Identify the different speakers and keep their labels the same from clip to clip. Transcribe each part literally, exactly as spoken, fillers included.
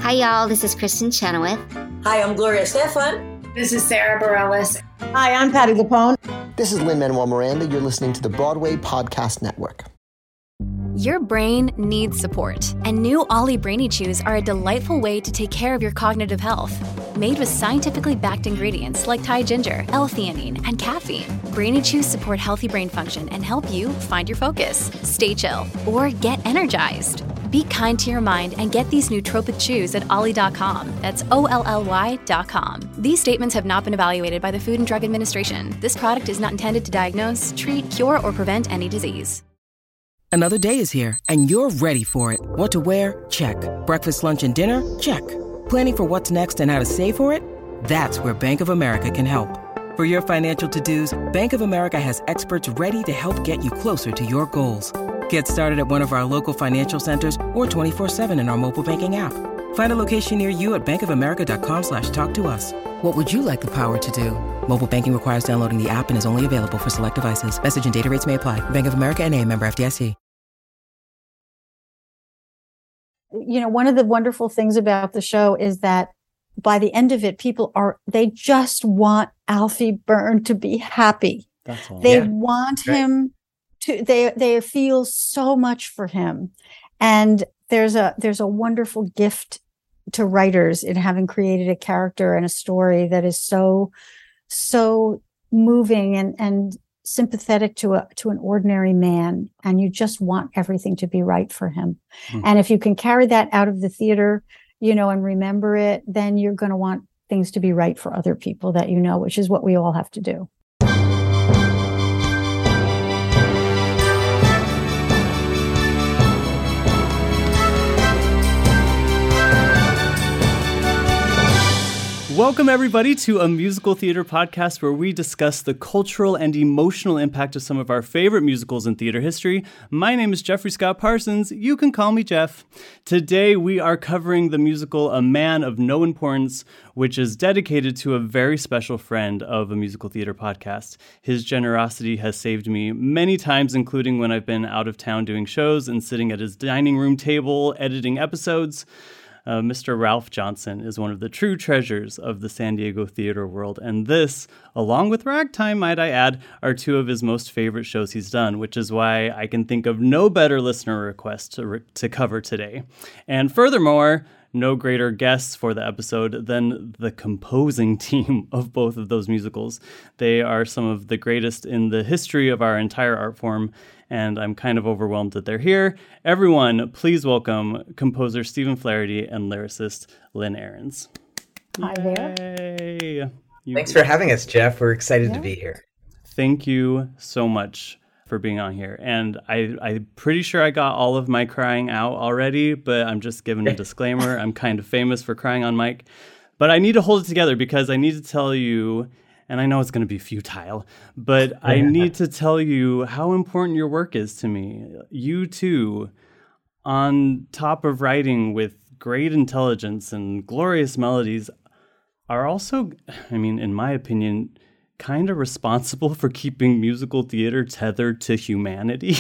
Speaker 1: Hi, y'all. This is Kristen Chenoweth.
Speaker 2: Hi, I'm Gloria Stefan.
Speaker 3: This is Sarah Bareilles.
Speaker 4: Hi, I'm Patti LuPone.
Speaker 5: This is Lin-Manuel Miranda. You're listening to the Broadway Podcast Network.
Speaker 6: Your brain needs support, and new Ollie Brainy Chews are a delightful way to take care of your cognitive health. Made with scientifically backed ingredients like Thai ginger, L-theanine, and caffeine, Brainy Chews support healthy brain function and help you find your focus, stay chill, or get energized. Be kind to your mind and get these nootropic chews at ollie dot com. That's O L L Y dot com. These statements have not been evaluated by the Food and Drug Administration. This product is not intended to diagnose, treat, cure, or prevent any disease.
Speaker 7: Another day is here, and you're ready for it. What to wear? Check. Breakfast, lunch, and dinner? Check. Planning for what's next and how to save for it? That's where Bank of America can help. For your financial to-dos, Bank of America has experts ready to help get you closer to your goals. Get started at one of our local financial centers or twenty-four seven in our mobile banking app. Find a location near you at bankofamerica.com slash talk to us. What would you like the power to do? Mobile banking requires downloading the app and is only available for select devices. Message and data rates may apply. Bank of America N A, member F D I C.
Speaker 4: You know, one of the wonderful things about the show is that by the end of it, people are, they just want Alfie Byrne to be happy.
Speaker 8: That's all.
Speaker 4: They
Speaker 8: Yeah.
Speaker 4: want
Speaker 8: Right.
Speaker 4: him to, they, they feel so much for him. And there's a, there's a wonderful gift to writers in having created a character and a story that is so, so moving and, and sympathetic to a, to an ordinary man. And you just want everything to be right for him. Hmm. And if you can carry that out of the theater, you know, and remember it, then you're going to want things to be right for other people that you know, which is what we all have to do.
Speaker 8: Welcome, everybody, to a musical theater podcast where we discuss the cultural and emotional impact of some of our favorite musicals in theater history. My name is Jeffrey Scott Parsons. You can call me Jeff. Today, we are covering the musical A Man of No Importance, which is dedicated to a very special friend of a musical theater podcast. His generosity has saved me many times, including when I've been out of town doing shows and sitting at his dining room table editing episodes. Uh, Mister Ralph Johnson is one of the true treasures of the San Diego theater world, and this, along with Ragtime, might I add, are two of his most favorite shows he's done, which is why I can think of no better listener request to, re- to cover today. And furthermore, no greater guests for the episode than the composing team of both of those musicals. They are some of the greatest in the history of our entire art form, and I'm kind of overwhelmed that they're here. Everyone, please welcome composer Stephen Flaherty and lyricist Lynn Ahrens.
Speaker 4: Hi there.
Speaker 8: Yay! You,
Speaker 9: Thanks for having us, Jeff. We're excited
Speaker 4: yeah.
Speaker 9: to be here.
Speaker 8: Thank you so much for being on here. And I, I'm pretty sure I got all of my crying out already, but I'm just giving a disclaimer. I'm kind of famous for crying on mic. But I need to hold it together because I need to tell you, and I know it's going to be futile, but I need to tell you how important your work is to me. You too, on top of writing with great intelligence and glorious melodies, are also, I mean, in my opinion, kind of responsible for keeping musical theater tethered to humanity.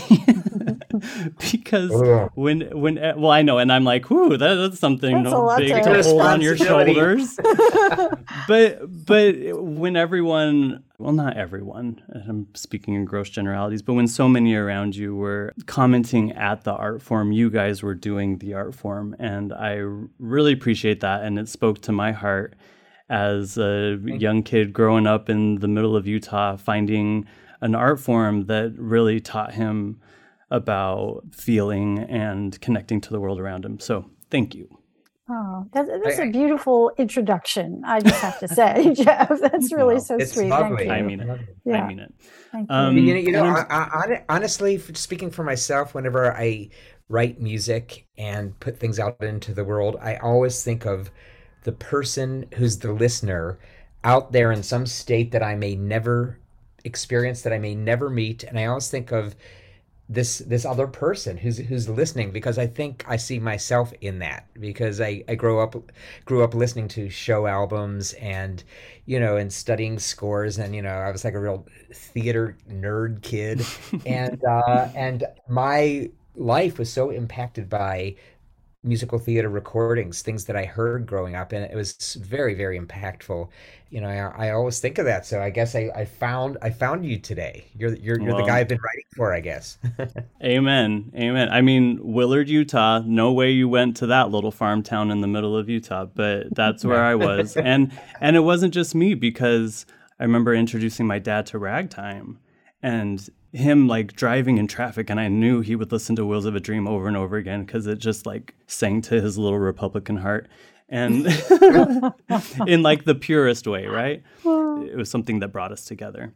Speaker 8: Because when, when, well, I know, and I'm like, whoo, that, that's something
Speaker 4: that's
Speaker 8: no big to hold on your shoulders. but, but when everyone, well, not everyone, I'm speaking in gross generalities, but when so many around you were commenting at the art form, you guys were doing the art form. And I really appreciate that. And it spoke to my heart as a young kid growing up in the middle of Utah, finding an art form that really taught him about feeling and connecting to the world around him. So thank you.
Speaker 4: Oh, that's, that's a beautiful introduction, I just have to say, Jeff. That's really
Speaker 9: no,
Speaker 4: so
Speaker 9: it's
Speaker 4: sweet.
Speaker 9: Lovely.
Speaker 4: Thank you.
Speaker 8: I mean it.
Speaker 4: Yeah.
Speaker 8: I mean it.
Speaker 4: Thank you.
Speaker 8: Um,
Speaker 9: you know, you know I, I, honestly, speaking for myself, whenever I write music and put things out into the world, I always think of the person who's the listener out there in some state that I may never experience, that I may never meet. And I always think of this this other person who's who's listening, because I think I see myself in that, because I, I grew up grew up listening to show albums and, you know, and studying scores, and, you know, I was like a real theater nerd kid. and uh, and my life was so impacted by musical theater recordings, things that I heard growing up, and it was very, very impactful. You know, I, I always think of that. So I guess I, I found I found you today. You're you're you're
Speaker 8: Well,
Speaker 9: the guy I've been writing for, I guess.
Speaker 8: Amen. Amen. I mean, Willard, Utah, no way you went to that little farm town in the middle of Utah, but that's where I was. And and it wasn't just me, because I remember introducing my dad to ragtime and him like driving in traffic, and I knew he would listen to Wheels of a Dream over and over again because it just like sang to his little Republican heart. And in like the purest way, right? It was something that brought us together.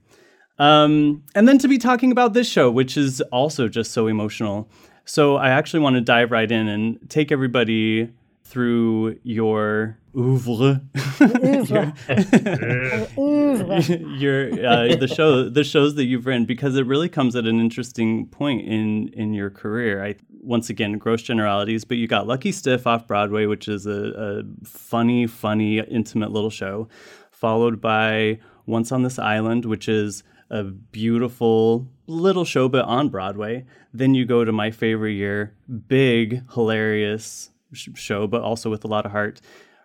Speaker 8: Um, and then to be talking about this show, which is also just so emotional. So I actually want to dive right in and take everybody through your oeuvre,
Speaker 4: Oeuvre. Oeuvre.
Speaker 8: your uh, the show, the shows that you've written, because it really comes at an interesting point in in your career. I once again, gross generalities, but you got Lucky Stiff off Broadway, which is a, a funny, funny, intimate little show, followed by Once on This Island, which is a beautiful little show, but on Broadway. Then you go to my favorite year, big, hilarious show, but also with a lot of heart.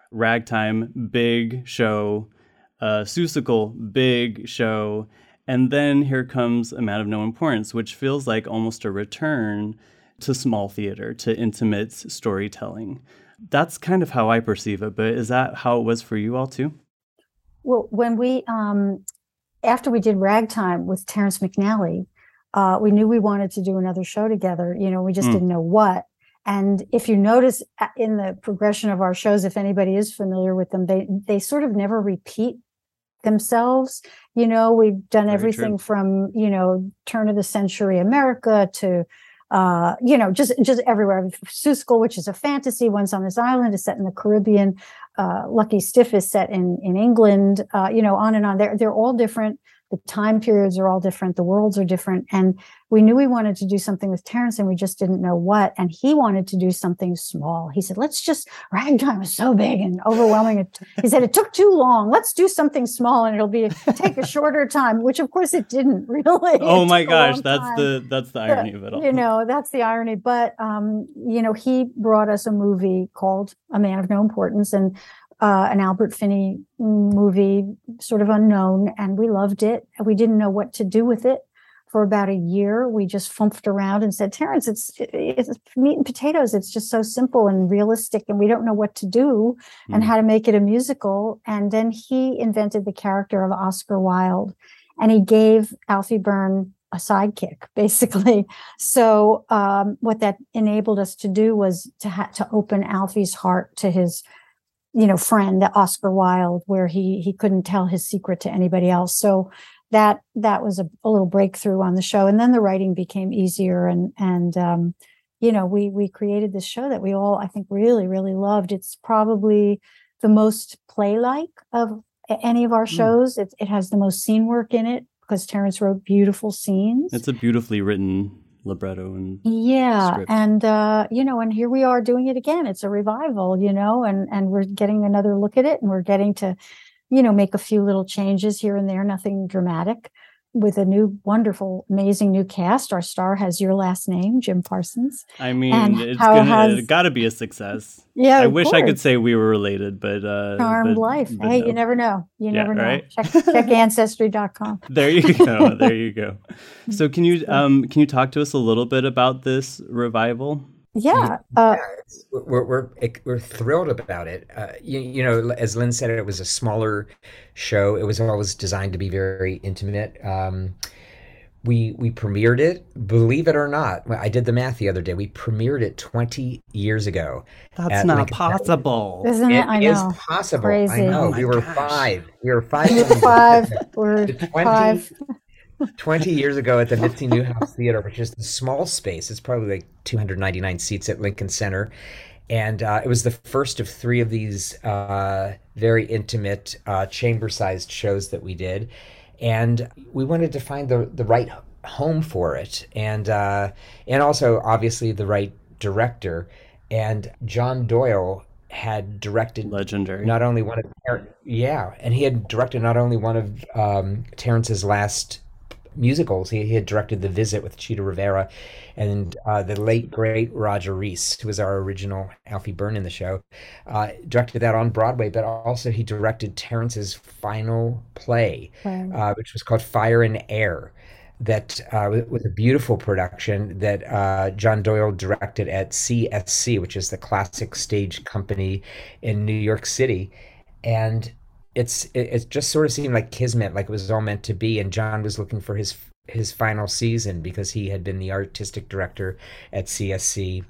Speaker 8: Ragtime, big show. Uh, Seussical, big show. And then here comes A Man of No Importance, which feels like almost a return to small theater, to intimate storytelling. That's kind of how I perceive it, but is that how it was for you all too?
Speaker 4: Well, when we, um, after we did Ragtime with Terrence McNally, uh, we knew we wanted to do another show together. You know, we just mm. didn't know what. And if you notice in the progression of our shows, if anybody is familiar with them, they they sort of never repeat themselves. You know, we've done Very everything true. from, you know, turn of the century America to, uh, you know, just just everywhere. Seussical, which is a fantasy. Once on This Island is set in the Caribbean. Uh, Lucky Stiff is set in in England. Uh, you know, on and on. They're they're all different. The time periods are all different. The worlds are different. And we knew we wanted to do something with Terrence, and we just didn't know what. And he wanted to do something small. He said, let's just, Ragtime is so big and overwhelming. He said, it took too long. Let's do something small and it'll be take a shorter time, which of course it didn't really.
Speaker 8: Oh my gosh. That's time. the, that's the irony but, of it all.
Speaker 4: You know, that's the irony. But, um, you know, he brought us a movie called A Man of No Importance, and Uh, an Albert Finney movie, sort of unknown, and we loved it. We didn't know what to do with it for about a year. We just fumped around and said, Terrence, it's, it's meat and potatoes. It's just so simple and realistic, and we don't know what to do mm. and how to make it a musical. And then he invented the character of Oscar Wilde, and he gave Alfie Byrne a sidekick, basically. So um, what that enabled us to do was to ha- to open Alfie's heart to his you know, friend, Oscar Wilde, where he he couldn't tell his secret to anybody else. So that that was a, a little breakthrough on the show. And then the writing became easier, and and um, you know, we we created this show that we all, I think, really, really loved. It's probably the most play-like of any of our shows. Mm. It it has the most scene work in it because Terrence wrote beautiful scenes.
Speaker 8: It's a beautifully written libretto and
Speaker 4: yeah
Speaker 8: script.
Speaker 4: and uh you know and here we are doing it again. It's a revival, you know and and we're getting another look at it, and we're getting to you know make a few little changes here and there, nothing dramatic, with a new wonderful amazing new cast. Our star has your last name, Jim Parsons.
Speaker 8: I mean, and it's gonna has, it gotta be a success.
Speaker 4: Yeah,
Speaker 8: I wish
Speaker 4: course.
Speaker 8: I could say we were related, but uh
Speaker 4: charmed
Speaker 8: but,
Speaker 4: life
Speaker 8: but
Speaker 4: hey
Speaker 8: no.
Speaker 4: You never know you
Speaker 8: yeah,
Speaker 4: never know
Speaker 8: right?
Speaker 4: check, check ancestry dot com.
Speaker 8: There you go there you go So can you um can you talk to us a little bit about this revival?
Speaker 4: Yeah, uh,
Speaker 9: yeah we're, we're we're thrilled about it. Uh, you, you know, as Lynn said, it was a smaller show. It was always designed to be very intimate. Um, we we premiered it, believe it or not. I did the math the other day. We premiered it twenty years ago.
Speaker 8: That's not Lincoln possible,
Speaker 4: Center. Isn't it?
Speaker 9: It
Speaker 4: I know.
Speaker 9: is possible.
Speaker 4: Crazy.
Speaker 9: I know.
Speaker 8: Oh
Speaker 9: we were
Speaker 8: gosh.
Speaker 9: five. We were five.
Speaker 4: We were five. We're
Speaker 9: twenty,
Speaker 4: five.
Speaker 9: twenty years ago at the Nifty Newhouse Theater, which is a small space. It's probably like two hundred ninety-nine seats at Lincoln Center. And uh, it was the first of three of these uh, very intimate uh, chamber-sized shows that we did. And we wanted to find the the right home for it. And, uh, and also, obviously, the right director. And John Doyle had directed
Speaker 8: legendary
Speaker 9: not only one of yeah and he had directed not only one of um Terrence's last musicals. He, he had directed The Visit with Chita Rivera, and uh, the late great Roger Rees, who was our original Alfie Byrne in the show, uh, directed that on Broadway. But also he directed Terence's final play, wow. uh, which was called Fire and Air. That uh, was a beautiful production that uh, John Doyle directed at C S C, which is the Classic Stage Company in New York City. And it's it, it just sort of seemed like kismet, like it was all meant to be. And John was looking for his his final season because he had been the artistic director at C S C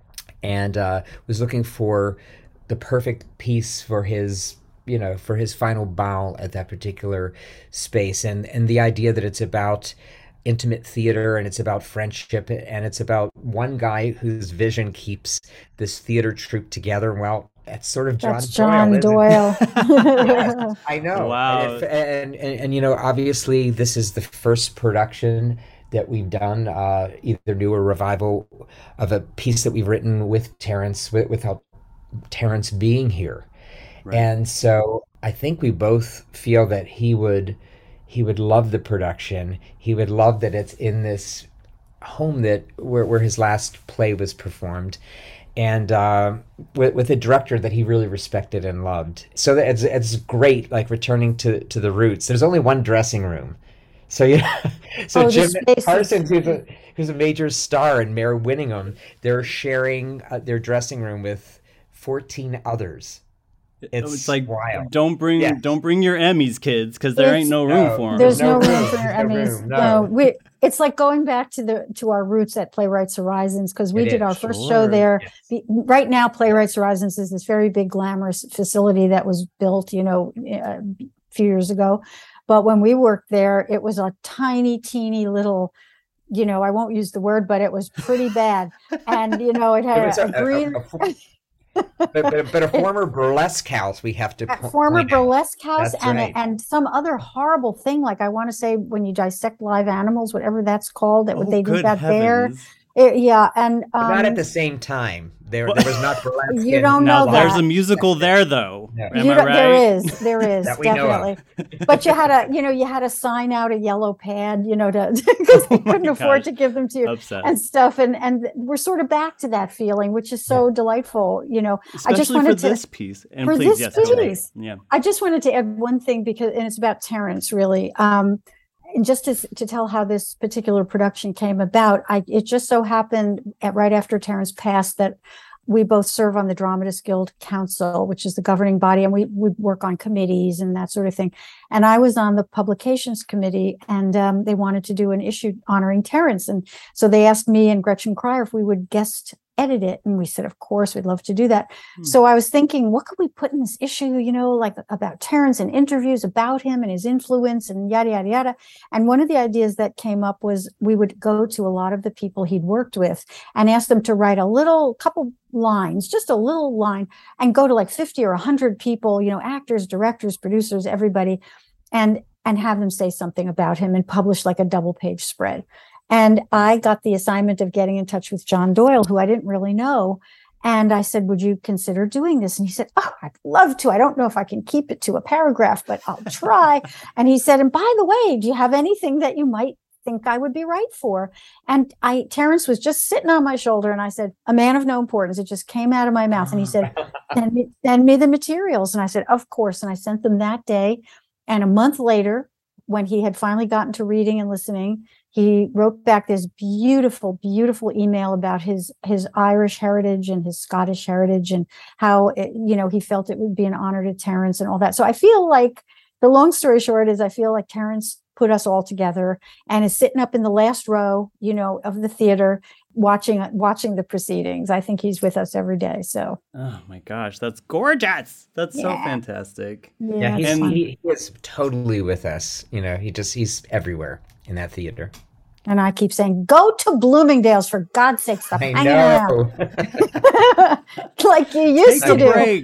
Speaker 9: and uh, was looking for the perfect piece for his you know, for his final bow at that particular space. And and the idea that it's about intimate theater and it's about friendship and it's about one guy whose vision keeps this theater troupe together. Well, that's sort of John
Speaker 4: That's John
Speaker 9: Doyle.
Speaker 4: Doyle.
Speaker 9: Yes, I know.
Speaker 8: Wow.
Speaker 9: And, and, and, and, you know, obviously this is the first production that we've done, uh, either new or revival, of a piece that we've written with Terence, with, without Terence being here. Right. And so I think we both feel that he would he would love the production. He would love that it's in this home that where, where his last play was performed, and uh, with, with a director that he really respected and loved. So that it's it's great, like returning to, to the roots. There's only one dressing room, so you know, so
Speaker 4: oh,
Speaker 9: Jim Parsons, who's a who's a major star, and Mare Winningham, they're sharing uh, their dressing room with fourteen others. It's,
Speaker 8: it's like
Speaker 9: wild.
Speaker 8: don't bring
Speaker 9: yes.
Speaker 8: don't bring your Emmys, kids, because there
Speaker 4: it's,
Speaker 8: ain't no room
Speaker 9: no,
Speaker 8: for them.
Speaker 4: There's no,
Speaker 9: no
Speaker 4: room,
Speaker 9: room
Speaker 4: for your Emmys.
Speaker 9: No,
Speaker 4: no we, it's like going back to the to our roots at Playwrights Horizons, because we
Speaker 9: it
Speaker 4: is, our
Speaker 9: sure.
Speaker 4: first show there.
Speaker 9: Yes.
Speaker 4: Right now, Playwrights Horizons is this very big, glamorous facility that was built, you know, a few years ago. But when we worked there, it was a tiny, teeny little. You know, I won't use the word, but it was pretty bad, and you know, it had it a, a green. A, a, a,
Speaker 9: but, but, but a former burlesque house, we have to
Speaker 4: po- former burlesque house and
Speaker 9: right.
Speaker 4: and some other horrible thing, like I want to say when you dissect live animals, whatever that's called, that
Speaker 8: oh,
Speaker 4: they did that
Speaker 8: heavens.
Speaker 4: there. It, yeah, and um,
Speaker 9: not at the same time. There, there was not burlesque.
Speaker 4: You don't know
Speaker 8: now,
Speaker 4: that.
Speaker 8: There's a musical there, though.
Speaker 9: No.
Speaker 8: Am
Speaker 4: you
Speaker 8: I right?
Speaker 4: There is, there is
Speaker 9: that we
Speaker 4: definitely.
Speaker 9: Know of.
Speaker 4: But you had a, you know, you had to sign out a yellow pad, you know, to because they
Speaker 8: Oh
Speaker 4: couldn't afford
Speaker 8: gosh.
Speaker 4: to give them to you
Speaker 8: Upset.
Speaker 4: and stuff. And and we're sort of back to that feeling, which is so yeah. delightful. You know,
Speaker 8: especially
Speaker 4: I just wanted
Speaker 8: for
Speaker 4: to
Speaker 8: this piece. And
Speaker 4: for
Speaker 8: please,
Speaker 4: this
Speaker 8: yes,
Speaker 4: piece.
Speaker 8: Yeah.
Speaker 4: I just wanted to add one thing because, and it's about Terence, really. Um, And just to, to tell how this particular production came about, I, it just so happened at, right after Terence passed that we both serve on the Dramatists Guild Council, which is the governing body, and we we work on committees and that sort of thing. And I was on the publications committee, and um, they wanted to do an issue honoring Terence. And so they asked me and Gretchen Cryer if we would guest edit it. And we said, of course, we'd love to do that. Hmm. So I was thinking, what could we put in this issue, you know, like about Terence and interviews about him and his influence and yada, yada, yada. And one of the ideas that came up was we would go to a lot of the people he'd worked with and ask them to write a little couple lines, just a little line, and go to like fifty or one hundred people, you know, actors, directors, producers, everybody, and and have them say something about him and publish like a double page spread. And I got the assignment of getting in touch with John Doyle, who I didn't really know. And I said, would you consider doing this? And he said, oh, I'd love to. I don't know if I can keep it to a paragraph, but I'll try. And he said, and by the way, do you have anything that you might think I would be right for? And I, Terence was just sitting on my shoulder, and I said, a man of no importance. It just came out of my mouth. And he said, send me, send me the materials. And I said, of course. And I sent them that day. And a month later, when he had finally gotten to reading and listening, he wrote back this beautiful, beautiful email about his his Irish heritage and his Scottish heritage and how, it, you know, he felt it would be an honor to Terence and all that. So I feel like the long story short is I feel like Terence put us all together and is sitting up in the last row, you know, of the theater watching watching the proceedings. I think he's with us every day. So,
Speaker 8: oh my gosh, that's gorgeous. That's yeah. so fantastic.
Speaker 4: Yeah,
Speaker 9: yeah he's,
Speaker 8: and
Speaker 9: he, he is totally with us. You know, he just he's everywhere in that theater.
Speaker 4: And I keep saying, go to Bloomingdale's, for God's sake, stop
Speaker 9: I
Speaker 4: hanging
Speaker 9: know.
Speaker 4: around. Like you used
Speaker 8: Take
Speaker 4: to
Speaker 8: a
Speaker 4: do.
Speaker 8: Break.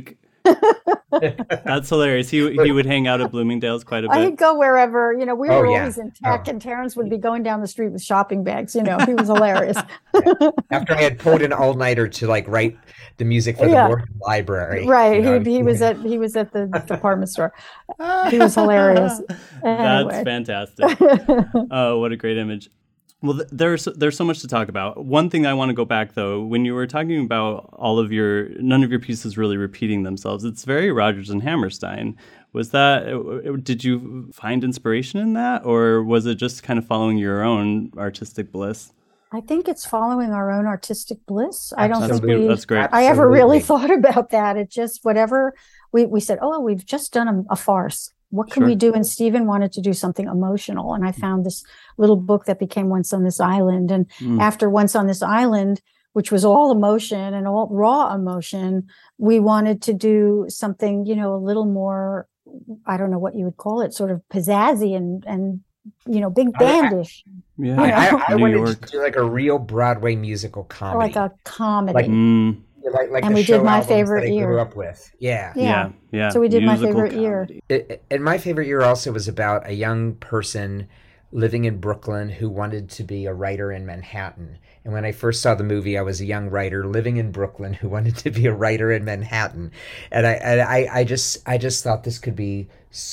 Speaker 8: That's hilarious. He he would hang out at Bloomingdale's quite a bit.
Speaker 4: I'd go wherever, you know, we
Speaker 9: Oh,
Speaker 4: were
Speaker 9: yeah.
Speaker 4: always in tech,
Speaker 9: Oh.
Speaker 4: and Terrence would be going down the street with shopping bags. You know, he was hilarious.
Speaker 9: After I had pulled an all-nighter to like write the music for
Speaker 4: Yeah.
Speaker 9: the Morgan Library.
Speaker 4: Right.
Speaker 9: you know,
Speaker 4: He he was at he was at the department store. He was hilarious.
Speaker 8: That's
Speaker 4: Anyway.
Speaker 8: fantastic. Oh, what a great image. Well, th- there's there's so much to talk about. One thing I want to go back though, when you were talking about all of your none of your pieces really repeating themselves, it's very Rodgers and Hammerstein. Was that did you find inspiration in that, or was it just kind of following your own artistic bliss?
Speaker 4: I think it's following our own artistic bliss. I don't think
Speaker 9: Absolutely.
Speaker 4: we
Speaker 8: That's great.
Speaker 4: I ever really
Speaker 9: Absolutely.
Speaker 4: thought about that. It just whatever we, we said, oh, we've just done a, a farce. What can
Speaker 8: Sure.
Speaker 4: we do? And Stephen wanted to do something emotional. And I found this little book that became Once on This Island. And
Speaker 8: Mm.
Speaker 4: after Once on This Island, which was all emotion and all raw emotion, we wanted to do something, you know, a little more, I don't know what you would call it, sort of pizzazzy and, and you know, big
Speaker 9: I- I-
Speaker 4: bandish,
Speaker 8: Yeah,
Speaker 9: I, I, I
Speaker 8: New
Speaker 9: wanted
Speaker 8: York.
Speaker 9: to do like a real Broadway musical comedy.
Speaker 4: like a comedy.
Speaker 9: Like-
Speaker 8: Mm,
Speaker 9: like, like
Speaker 4: and
Speaker 9: the
Speaker 4: we did
Speaker 9: show
Speaker 4: My
Speaker 9: albums
Speaker 4: Favorite
Speaker 9: that I
Speaker 4: Year.
Speaker 9: grew up with. Yeah.
Speaker 4: Yeah.
Speaker 8: yeah, yeah.
Speaker 4: So we did My
Speaker 8: Musical
Speaker 4: Favorite Year.
Speaker 8: comedy.
Speaker 9: It, and my favorite year also was about a young person living in Brooklyn who wanted to be a writer in Manhattan. And when I first saw the movie, I was a young writer living in Brooklyn who wanted to be a writer in Manhattan. And I, and I, I just, I just thought this could be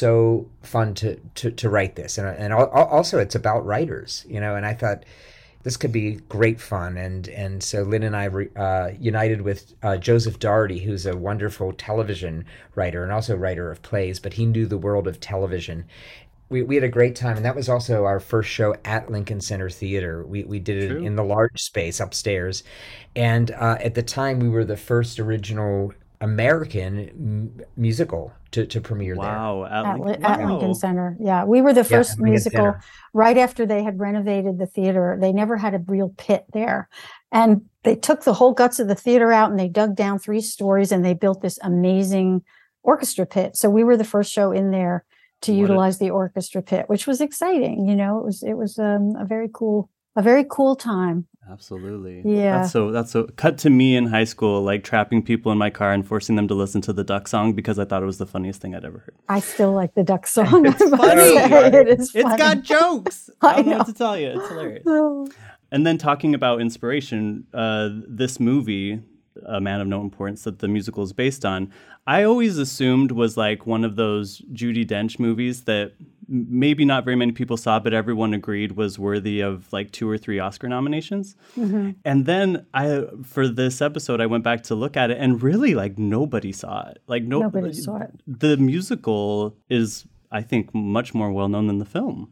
Speaker 9: so fun to, to, to write this. And, and al- also it's about writers, you know, and I thought this could be great fun. And, and so Lynn and I re, uh, united with uh, Joseph Doherty, who's a wonderful television writer and also writer of plays, but he knew the world of television. We, we had a great time, and that was also our first show at Lincoln Center Theater. We we did it
Speaker 8: True.
Speaker 9: in the large space upstairs, and uh, at the time we were the first original American m- musical to, to premiere
Speaker 8: Wow, at,
Speaker 4: At,
Speaker 8: Lincoln,
Speaker 4: Li- at
Speaker 8: wow.
Speaker 4: Lincoln Center. Yeah, we were the
Speaker 9: there. Yeah,
Speaker 4: first
Speaker 9: at Lincoln
Speaker 4: musical
Speaker 9: Center.
Speaker 4: right after they had renovated the theater. They never had a real pit there. And they took the whole guts of the theater out and they dug down three stories and they built this amazing orchestra pit. So we were the first show in there to
Speaker 8: What a-
Speaker 4: utilize the orchestra pit, which was exciting. You know, it was it was um, a very cool a very cool time.
Speaker 8: Absolutely.
Speaker 4: Yeah.
Speaker 8: That's so that's so cut to me in high school, like trapping people in my car and forcing them to listen to the Duck song because I thought it was the funniest thing I'd ever heard.
Speaker 4: I still like the duck song.
Speaker 8: It's
Speaker 4: I must
Speaker 8: funny.
Speaker 4: say. It is
Speaker 8: It's
Speaker 4: funny.
Speaker 8: got jokes.
Speaker 4: I
Speaker 8: I don't know.
Speaker 4: know.
Speaker 8: what to tell you. It's hilarious.
Speaker 4: Oh.
Speaker 8: And then talking about inspiration, uh, this movie, A Man of No Importance, that the musical is based on, I always assumed was like one of those Judi Dench movies that m- maybe not very many people saw, but everyone agreed was worthy of like two or three Oscar nominations.
Speaker 4: Mm-hmm.
Speaker 8: And then I, for this episode, I went back to look at it, and really, like nobody saw it. Like no,
Speaker 4: Nobody saw it.
Speaker 8: The musical is, I think, much more well known than the film.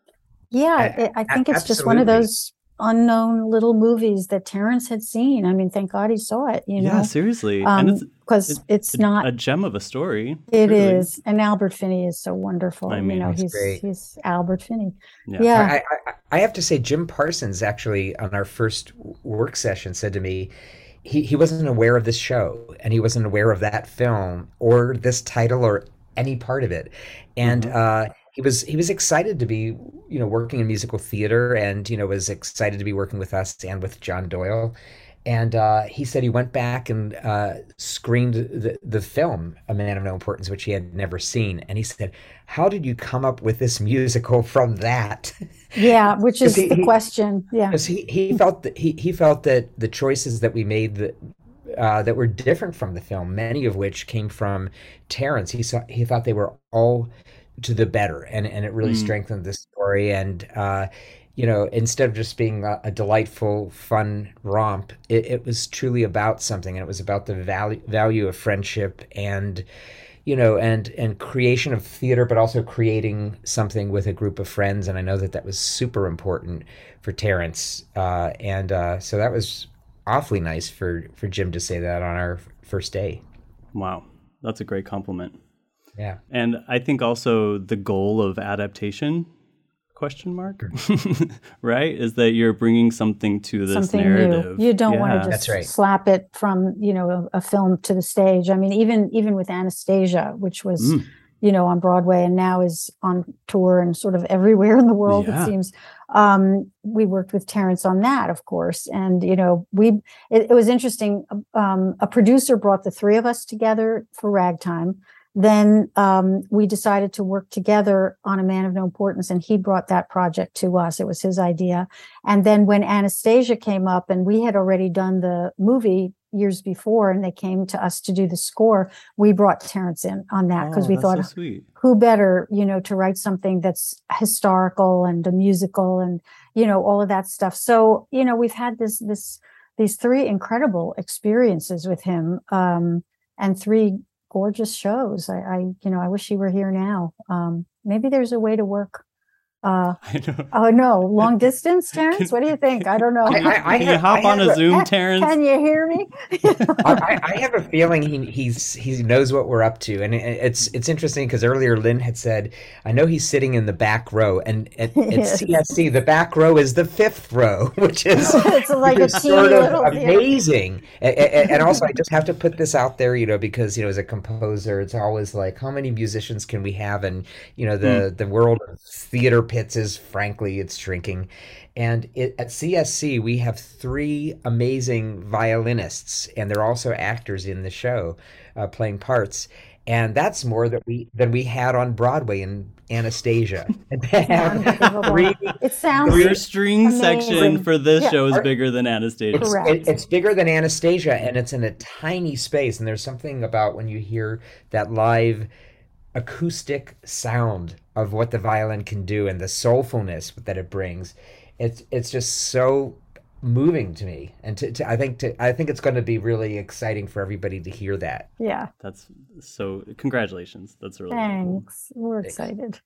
Speaker 4: Yeah,
Speaker 9: A-
Speaker 4: it, I think it's just one of
Speaker 9: absolutely.
Speaker 4: those unknown little movies that Terrence had seen. I mean, thank God he saw it, you
Speaker 8: Yeah,
Speaker 4: know,
Speaker 8: seriously, and it's
Speaker 4: because
Speaker 8: it-
Speaker 4: it's
Speaker 8: a,
Speaker 4: not,
Speaker 8: a gem of a story.
Speaker 4: it
Speaker 8: truly.
Speaker 4: is. And Albert Finney is so wonderful.
Speaker 8: I
Speaker 4: you
Speaker 8: mean,
Speaker 4: know,
Speaker 9: he's
Speaker 4: he's
Speaker 9: great.
Speaker 4: he's Albert Finney.
Speaker 8: Yeah.
Speaker 4: Yeah.
Speaker 9: I, I, I have to say, Jim Parsons actually on our first work session said to me, he, he wasn't aware of this show and he wasn't aware of that film or this title or any part of it. And
Speaker 8: Mm-hmm.
Speaker 9: uh, he was he was excited to be, you know, working in musical theater and, you know, was excited to be working with us and with John Doyle. And uh, he said he went back and uh, screened the, the film, A Man of No Importance, which he had never seen. And he said, how did you come up with this musical from that?
Speaker 4: Yeah, which is
Speaker 9: he-
Speaker 4: the
Speaker 9: he-
Speaker 4: question. Yeah.
Speaker 9: Because he, he felt that he, he felt that the choices that we made that uh, that were different from the film, many of which came from Terrence. He saw he thought they were all to the better, and, and it really
Speaker 8: Mm.
Speaker 9: strengthened the story. And uh, you know, instead of just being a, a delightful, fun romp, it, it was truly about something, and it was about the value value of friendship and you know, and and creation of theater, but also creating something with a group of friends. And I know that that was super important for Terrence, uh, and uh, so that was awfully nice for for Jim to say that on our first day.
Speaker 8: Wow, that's a great compliment.
Speaker 9: Yeah.
Speaker 8: And I think also the goal of adaptation, question mark, right, is that you're bringing something to this
Speaker 4: Something
Speaker 8: narrative.
Speaker 4: new. You don't
Speaker 8: Yeah.
Speaker 4: want to
Speaker 9: That's
Speaker 4: just
Speaker 9: right.
Speaker 4: slap it from, you know, a, a film to the stage. I mean, even even with Anastasia, which was,
Speaker 8: Mm.
Speaker 4: you know, on Broadway, and now is on tour and sort of everywhere in the world,
Speaker 8: Yeah.
Speaker 4: it seems. Um, we worked with Terrence on that, of course. And, you know, we, it, it was interesting. Um, a producer brought the three of us together for Ragtime. Then um, we decided to work together on A Man of No Importance, and he brought that project to us. It was his idea. And then when Anastasia came up, and we had already done the movie years before, and they came to us to do the score, we brought Terrence in on that because
Speaker 8: Oh,
Speaker 4: we
Speaker 8: that's
Speaker 4: thought,
Speaker 8: so sweet.
Speaker 4: who better, you know, to write something that's historical and a musical and, you know, all of that stuff. So, you know, we've had this, this, these three incredible experiences with him, um, and three gorgeous shows. I, I, you know, I wish he were here now. Um, maybe there's a way to work. Uh,
Speaker 8: I know.
Speaker 4: oh no, long distance, Terrence. What do you think? I don't know.
Speaker 8: Can you,
Speaker 9: I- I
Speaker 8: can you
Speaker 9: have-
Speaker 8: hop
Speaker 9: I
Speaker 8: on
Speaker 9: have
Speaker 8: a
Speaker 9: a-
Speaker 8: Zoom, Terrence?
Speaker 4: Can you hear me?
Speaker 9: I, I have a feeling he he's he knows what we're up to, and it, it's it's interesting because earlier Lynn had said, "I know he's sitting in the back row," and at, at
Speaker 4: Yes.
Speaker 9: C S C the back row is the fifth row, which is
Speaker 4: It's like
Speaker 9: which
Speaker 4: a
Speaker 9: is
Speaker 4: teeny
Speaker 9: sort of
Speaker 4: little theater.
Speaker 9: amazing. And, and, and also, I just have to put this out there, you know, because you know, as a composer, it's always like, how many musicians can we have? And you know, the the world of theater pits is frankly, it's shrinking. And it, at C S C, we have three amazing violinists, and they're also actors in the show, uh, playing parts. And that's more that we than we had on Broadway in Anastasia. And they have
Speaker 4: Unbelievable.
Speaker 9: three,
Speaker 4: It sounds
Speaker 8: Your string
Speaker 4: amazing.
Speaker 8: section for this
Speaker 4: Yeah.
Speaker 8: show is
Speaker 9: Are-
Speaker 8: bigger than Anastasia.
Speaker 9: it's,
Speaker 4: Correct.
Speaker 9: it- it's bigger than Anastasia, and it's in a tiny space. And there's something about when you hear that live acoustic sound of what the violin can do and the soulfulness that it brings. It's it's just so moving to me, and to, to I think to I think it's going to be really exciting for everybody to hear that.
Speaker 4: yeah.
Speaker 8: That's so. Congratulations. That's really really cool.
Speaker 4: Thanks. We're
Speaker 9: Thanks.
Speaker 4: excited.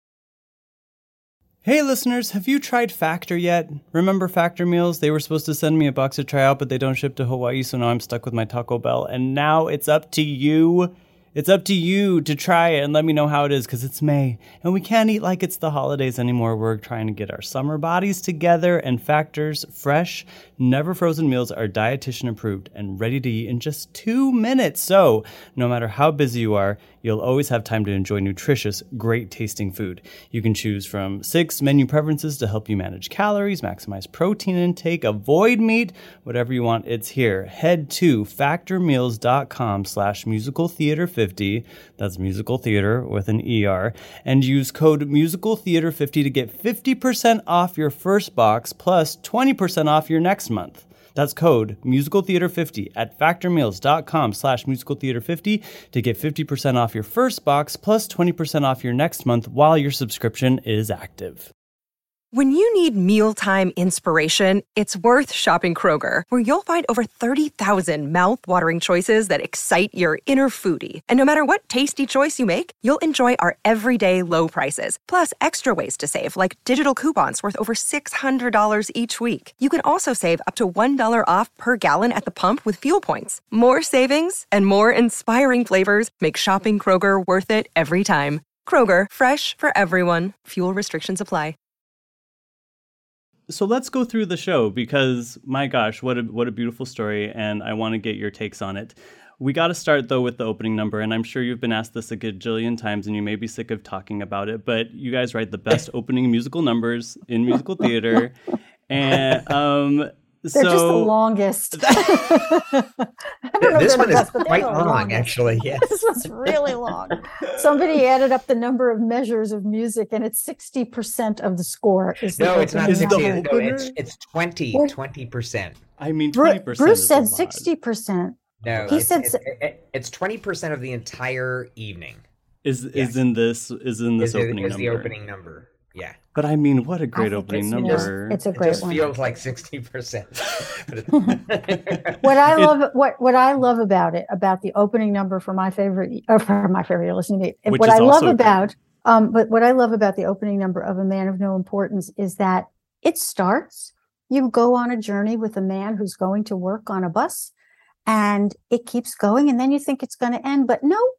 Speaker 8: Hey listeners, have you tried Factor yet? Remember Factor meals? They were supposed to send me a box to try out, but they don't ship to Hawaii, so now I'm stuck with my Taco Bell. And now it's up to you. It's up to you to try it and let me know how it is, because it's May and we can't eat like it's the holidays anymore. We're trying to get our summer bodies together, and Factor's fresh, never frozen meals are dietitian approved and ready to eat in just two minutes. So no matter how busy you are, you'll always have time to enjoy nutritious, great tasting food. You can choose from six menu preferences to help you manage calories, maximize protein intake, avoid meat, whatever you want, it's here. Head to factormeals.com slash musical theater 50. That's musical theater with an E R, and use code musical theater fifty to get fifty percent off your first box plus twenty percent off your next month. That's code musical theater fifty at factormeals.com slash musical theater 50 to get fifty percent off your first box plus twenty percent off your next month while your subscription is active.
Speaker 3: When you need mealtime inspiration, it's worth shopping Kroger, where you'll find over thirty thousand mouth-watering choices that excite your inner foodie. And no matter what tasty choice you make, you'll enjoy our everyday low prices, plus extra ways to save, like digital coupons worth over six hundred dollars each week. You can also save up to one dollar off per gallon at the pump with fuel points. More savings and more inspiring flavors make shopping Kroger worth it every time. Kroger, fresh for everyone. Fuel restrictions apply.
Speaker 8: So let's go through the show, because my gosh, what a what a beautiful story, and I want to get your takes on it. We got to start though with the opening number, and I'm sure you've been asked this a gajillion times and you may be sick of talking about it, but you guys write the best opening musical numbers in musical theater. And um
Speaker 4: They're
Speaker 8: so
Speaker 4: just the longest. I don't know if
Speaker 9: This
Speaker 4: they're
Speaker 9: one
Speaker 4: the
Speaker 9: is
Speaker 4: best, but they're
Speaker 9: quite
Speaker 4: the
Speaker 9: long,
Speaker 4: longest.
Speaker 9: actually. Yes.
Speaker 4: This one's really long. Somebody added up the number of measures of music, and it's sixty percent of the score. Is the
Speaker 9: No, it's not
Speaker 4: opening
Speaker 8: Is it
Speaker 9: sixty.
Speaker 8: the
Speaker 4: number.
Speaker 9: No,
Speaker 8: opener?
Speaker 9: it's it's twenty,
Speaker 4: What?
Speaker 9: twenty percent.
Speaker 8: I mean
Speaker 4: Bru-
Speaker 8: twenty percent.
Speaker 4: Bruce
Speaker 8: is a
Speaker 4: said
Speaker 8: lot.
Speaker 4: sixty percent.
Speaker 9: No,
Speaker 4: He
Speaker 9: it's,
Speaker 4: said
Speaker 9: it's,
Speaker 4: si-
Speaker 9: it- it's twenty percent of the entire evening.
Speaker 8: Is
Speaker 9: Yes.
Speaker 8: is in this is in this
Speaker 9: Is, the-
Speaker 8: opening
Speaker 9: is
Speaker 8: number.
Speaker 9: the opening number. Yeah.
Speaker 8: But I mean, what a great
Speaker 4: think
Speaker 8: opening
Speaker 4: it's
Speaker 8: number.
Speaker 4: just- it's a
Speaker 9: It
Speaker 4: great
Speaker 9: just
Speaker 4: one.
Speaker 9: feels like sixty percent.
Speaker 4: What I love, what what I love about it, about the opening number for my favorite, or for my favorite, you're listening to me.
Speaker 8: Which
Speaker 4: what
Speaker 8: is
Speaker 4: I love
Speaker 8: also a great
Speaker 4: about, um, but what I love about the opening number of A Man of No Importance is that it starts. You go on a journey with a man who's going to work on a bus, and it keeps going, and then you think it's going to end, but no,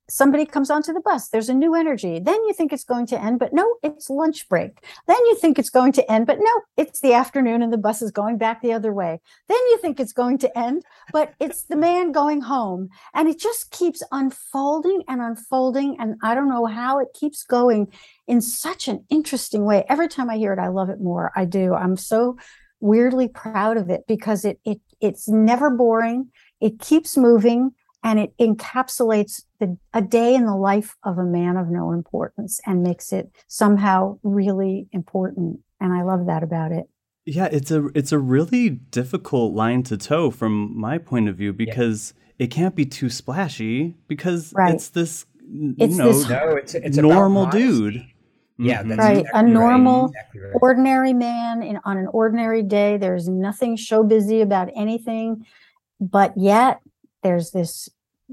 Speaker 4: somebody comes onto the bus. There's a new energy. Then you think it's going to end, but no, it's lunch break. Then you think it's going to end, but no, it's the afternoon and the bus is going back the other way. Then you think it's going to end, but it's the man going home. And it just keeps unfolding and unfolding. And I don't know how it keeps going in such an interesting way. Every time I hear it, I love it more. I do. I'm so weirdly proud of it because it it it's never boring. It keeps moving. And it encapsulates the, a day in the life of a man of no importance and makes it somehow really important. And I love that about it.
Speaker 8: Yeah, it's a it's a really difficult line to toe from my point of view because yeah. it can't be too splashy because right. it's this you
Speaker 4: it's
Speaker 8: know
Speaker 4: this,
Speaker 9: no, it's, it's
Speaker 8: normal dude.
Speaker 9: Yeah, that's
Speaker 4: right.
Speaker 9: Exactly
Speaker 4: a normal,
Speaker 9: right. Exactly right.
Speaker 4: ordinary man in, on an ordinary day. There's nothing show busy about anything, but yet there's this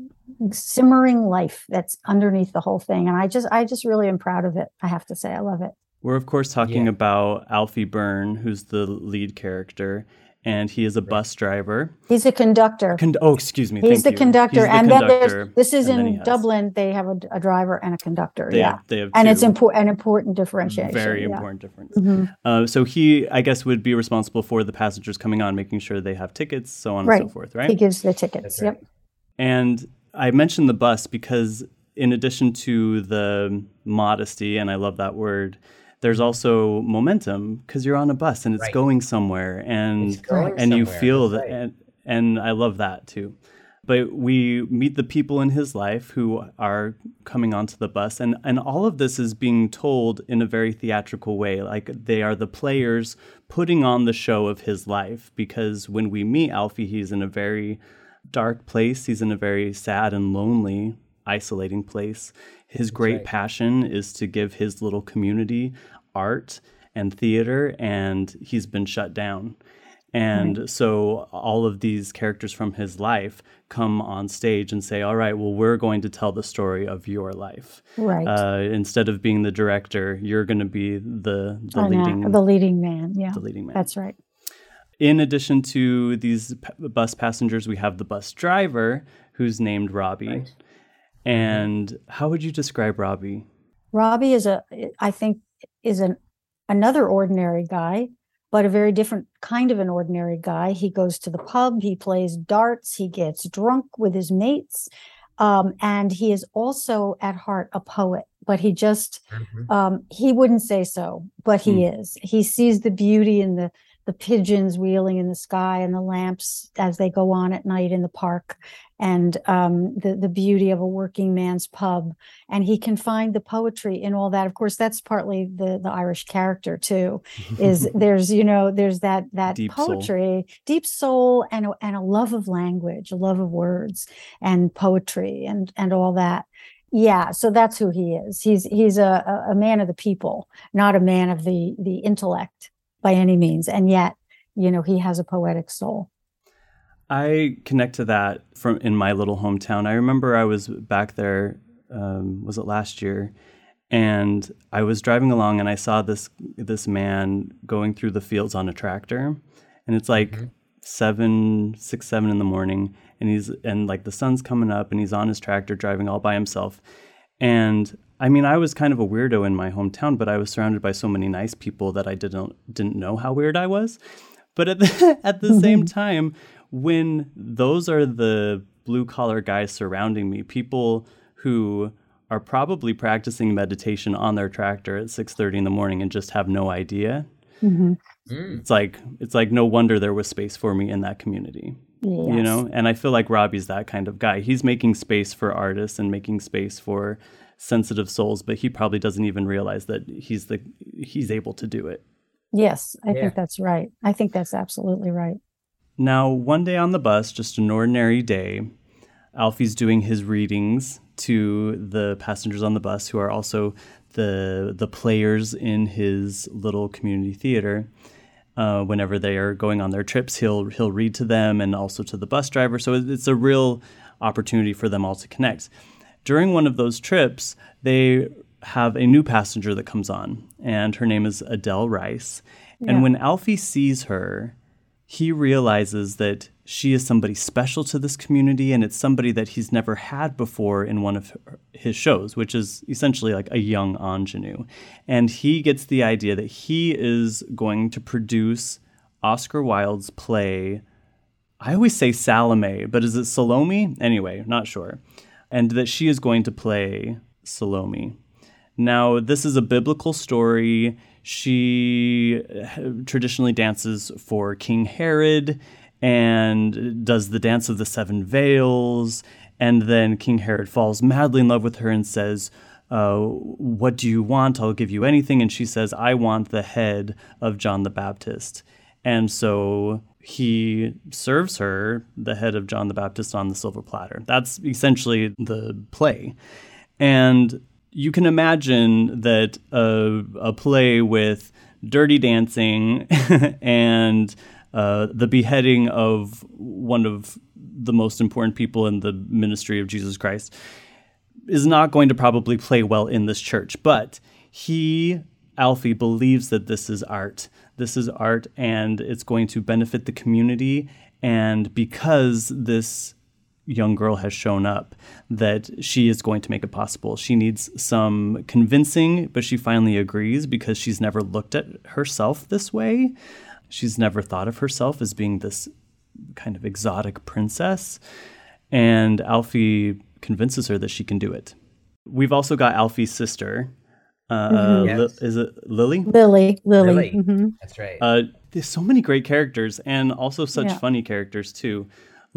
Speaker 4: simmering life that's underneath the whole thing. And I just, I just really am proud of it. I have to say, I love it.
Speaker 8: We're of course talking
Speaker 9: yeah.
Speaker 8: about Alfie Byrne, who's the lead character, and he is a bus driver.
Speaker 4: He's a conductor.
Speaker 8: Con- oh, excuse me.
Speaker 4: He's
Speaker 8: Thank
Speaker 4: the
Speaker 8: you.
Speaker 4: conductor.
Speaker 8: He's the
Speaker 4: and
Speaker 8: conductor,
Speaker 4: then there's, this is
Speaker 8: and
Speaker 4: in Dublin. They have a, a driver and a conductor.
Speaker 8: They
Speaker 4: yeah.
Speaker 8: Have, they have
Speaker 4: and
Speaker 8: two.
Speaker 4: it's important, an important differentiation.
Speaker 8: Very
Speaker 4: yeah.
Speaker 8: important difference.
Speaker 4: Mm-hmm.
Speaker 8: Uh, so he, I guess, would be responsible for the passengers coming on, making sure they have tickets, so on
Speaker 4: right.
Speaker 8: and so forth, right?
Speaker 4: He gives the tickets.
Speaker 9: Right.
Speaker 4: Yep.
Speaker 8: And I mentioned the bus because in addition to the modesty, and I love that word, there's also momentum because you're on a bus and it's
Speaker 9: right.
Speaker 8: going somewhere, and
Speaker 9: it's going
Speaker 8: and
Speaker 9: somewhere.
Speaker 8: you feel that,
Speaker 9: right.
Speaker 8: and, and I love that too. But we meet the people in his life who are coming onto the bus, and and all of this is being told in a very theatrical way, like they are the players putting on the show of his life. Because when we meet Alfie, he's in a very dark place. He's in a very sad and lonely, isolating place. His That's great right. passion is to give his little community art and theater, and he's been shut down. And right. so all of these characters from his life come on stage and say, all right, well, we're going to tell the story of your life.
Speaker 4: Right.
Speaker 8: Uh, instead of being the director, you're going to be the, the
Speaker 4: oh,
Speaker 8: leading
Speaker 4: no. the leading man. Yeah.
Speaker 8: The leading man.
Speaker 4: That's right.
Speaker 8: In addition to these p- bus passengers, we have the bus driver who's named Robbie. Right. And mm-hmm. how would you describe Robbie?
Speaker 4: Robbie is a, I think, is an another ordinary guy, but a very different kind of an ordinary guy. He goes to the pub, he plays darts, he gets drunk with his mates, um, and he is also at heart a poet. But he just, mm-hmm. um, he wouldn't say so, but he mm. is. He sees the beauty in the the pigeons wheeling in the sky and the lamps as they go on at night in the park, and um, the, the beauty of a working man's pub. And he can find the poetry in all that. Of course, that's partly the, the Irish character too, is there's, you know, there's that, that
Speaker 8: deep
Speaker 4: poetry,
Speaker 8: soul.
Speaker 4: deep soul and, a- and a love of language, a love of words and poetry and, and all that. Yeah, so that's who he is. He's, he's a, a man of the people, not a man of the, the intellect by any means. And yet, you know, he has a poetic soul.
Speaker 8: I connect to that from in my little hometown. I remember I was back there, um, was it last year? And I was driving along and I saw this this man going through the fields on a tractor. And it's like mm-hmm. seven, six, seven in the morning. And he's and like the sun's coming up and he's on his tractor driving all by himself. And I mean, I was kind of a weirdo in my hometown, but I was surrounded by so many nice people that I didn't didn't know how weird I was. But at the, at the same time, when those are the blue collar guys surrounding me, people who are probably practicing meditation on their tractor at six thirty in the morning and just have no idea,
Speaker 4: mm-hmm.
Speaker 9: mm.
Speaker 8: it's like it's like no wonder there was space for me in that community.
Speaker 4: Yes.
Speaker 8: You know, and I feel like Robbie's that kind of guy. He's making space for artists and making space for sensitive souls, but he probably doesn't even realize that he's the he's able to do it.
Speaker 4: Yes, I
Speaker 9: yeah.
Speaker 4: think that's right. I think that's absolutely right.
Speaker 8: Now, one day on the bus, just an ordinary day, Alfie's doing his readings to the passengers on the bus, who are also the the players in his little community theater. Uh, whenever they are going on their trips, he'll he'll read to them and also to the bus driver. So it's a real opportunity for them all to connect. During one of those trips, they have a new passenger that comes on, and her name is Adele Rice.
Speaker 4: Yeah.
Speaker 8: And when Alfie sees her, he realizes that she is somebody special to this community, and it's somebody that he's never had before in one of his shows, which is essentially like a young ingenue. And he gets the idea that he is going to produce Oscar Wilde's play. I always say Salome, but is it Salome? Anyway, not sure. And that she is going to play Salome. Now, this is a biblical story. She traditionally dances for King Herod and does the dance of the seven veils. And then King Herod falls madly in love with her and says, uh, what do you want? I'll give you anything. And she says, I want the head of John the Baptist. And so he serves her the head of John the Baptist on the silver platter. That's essentially the play. And you can imagine that a, a play with dirty dancing and uh, the beheading of one of the most important people in the ministry of Jesus Christ is not going to probably play well in this church. But he, Alfie, believes that this is art. This is art, and it's going to benefit the community. And because this young girl has shown up, that she is going to make it possible. She needs some convincing, but she finally agrees because she's never looked at herself this way. She's never thought of herself as being this kind of exotic princess. And Alfie convinces her that she can do it. We've also got Alfie's sister. Uh,
Speaker 4: mm-hmm.
Speaker 8: yes. Li- is it Lily?
Speaker 4: Lily. Lily.
Speaker 9: Lily.
Speaker 4: Mm-hmm.
Speaker 9: That's right.
Speaker 8: Uh, there's so many great characters and also such yeah. funny characters too.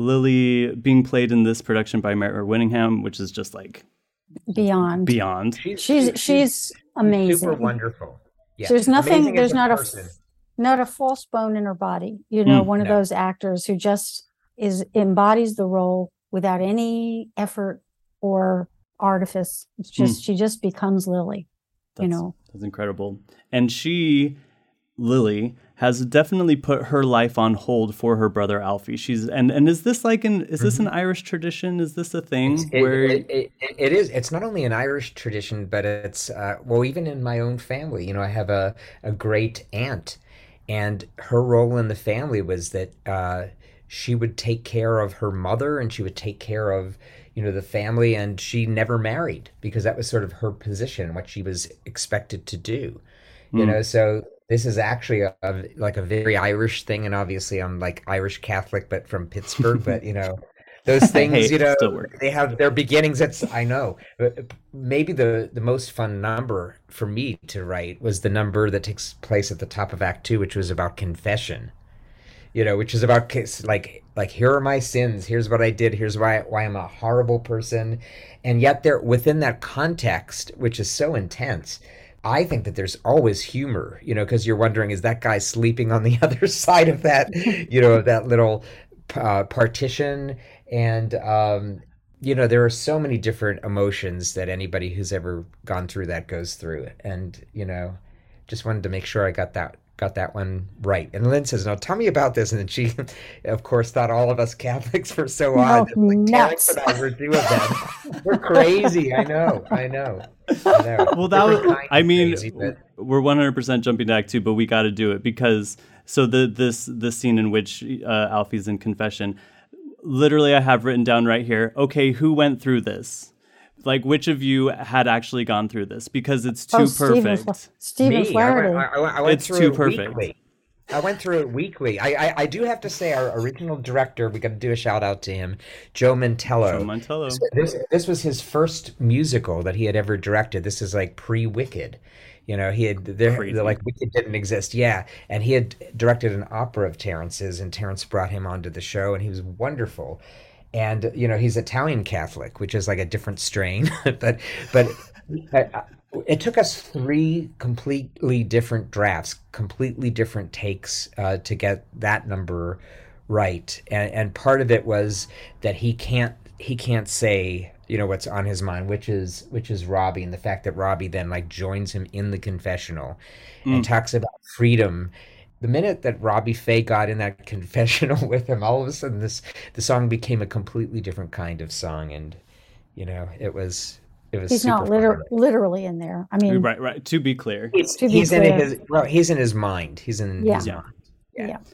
Speaker 8: Lily being played in this production by Mara Winningham, which is just like
Speaker 4: beyond.
Speaker 8: Beyond.
Speaker 4: She's she's, she's amazing.
Speaker 9: Super wonderful. Yeah.
Speaker 4: There's nothing.
Speaker 9: Amazing
Speaker 4: there's not
Speaker 9: person.
Speaker 4: a not a false bone in her body. You know, mm, one of no. those actors who just is embodies the role without any effort or artifice. It's just mm. she just becomes Lily.
Speaker 8: That's,
Speaker 4: you know,
Speaker 8: that's incredible. And she, Lily, has definitely put her life on hold for her brother Alfie. She's and and is this like an is this mm-hmm. an Irish tradition? Is this a thing
Speaker 9: it,
Speaker 8: where
Speaker 9: it, it, it, it is? It's not only an Irish tradition, but it's uh, well, even in my own family. You know, I have a a great aunt, and her role in the family was that uh, she would take care of her mother, and she would take care of you know the family, and she never married because that was sort of her position, what she was expected to do. You mm. know, so. This is actually a, a like a very Irish thing, and obviously I'm like Irish Catholic, but from Pittsburgh. But you know, those things, hey, you know, they have their beginnings. That's I know. But maybe the the most fun number for me to write was the number that takes place at the top of Act Two, which was about confession. You know, which is about like like here are my sins. Here's what I did. Here's why why I'm a horrible person, and yet there within that context, which is so intense. I think that there's always humor, you know, because you're wondering, is that guy sleeping on the other side of that, you know, that little uh, partition? And, um, you know, there are so many different emotions that anybody who's ever gone through that goes through. And, you know, just wanted to make sure I got that got that one right. And Lynn says, no, tell me about this. And then she, of course, thought all of us Catholics were so odd.
Speaker 4: No,
Speaker 9: like,
Speaker 4: nuts.
Speaker 9: and I were two of them. We're crazy. I know. I know. I know.
Speaker 8: Well, that was, I mean, crazy, but... we're one hundred percent jumping to Act Two, but we got to do it because, so the this this scene in which uh, Alfie's in confession, literally I have written down right here, okay, who went through this? Like, which of you had actually gone through this? Because it's too
Speaker 4: oh,
Speaker 8: perfect.
Speaker 4: Stephen Flaherty.
Speaker 9: I, I, I went
Speaker 8: it's
Speaker 9: through
Speaker 8: too
Speaker 9: it
Speaker 8: perfect.
Speaker 9: Weekly. I went through it weekly. I, I I do have to say, our original director, we got to do a shout out to him, Joe Mantello.
Speaker 8: Joe Mantello.
Speaker 9: So this this was his first musical that he had ever directed. This is like pre-Wicked. You know, he had there like Wicked didn't exist. Yeah, and he had directed an opera of Terence's, and Terence brought him onto the show, and he was wonderful. And you know, he's Italian Catholic, which is like a different strain, but but. I, It took us three completely different drafts, completely different takes uh, to get that number right, and and part of it was that he can't he can't say you know what's on his mind, which is which is Robbie, and the fact that Robbie then like joins him in the confessional mm. and talks about freedom. The minute that Robbie Faye got in that confessional with him, all of a sudden this the song became a completely different kind of song, and you know it was. It was
Speaker 4: he's not liter- literally in there. I mean,
Speaker 8: right, right. To be clear,
Speaker 9: he's,
Speaker 4: to be
Speaker 9: he's
Speaker 4: clear.
Speaker 9: in his well, he's in his mind. He's in
Speaker 4: yeah.
Speaker 9: his
Speaker 4: Yeah.
Speaker 9: mind. Yeah.
Speaker 4: yeah.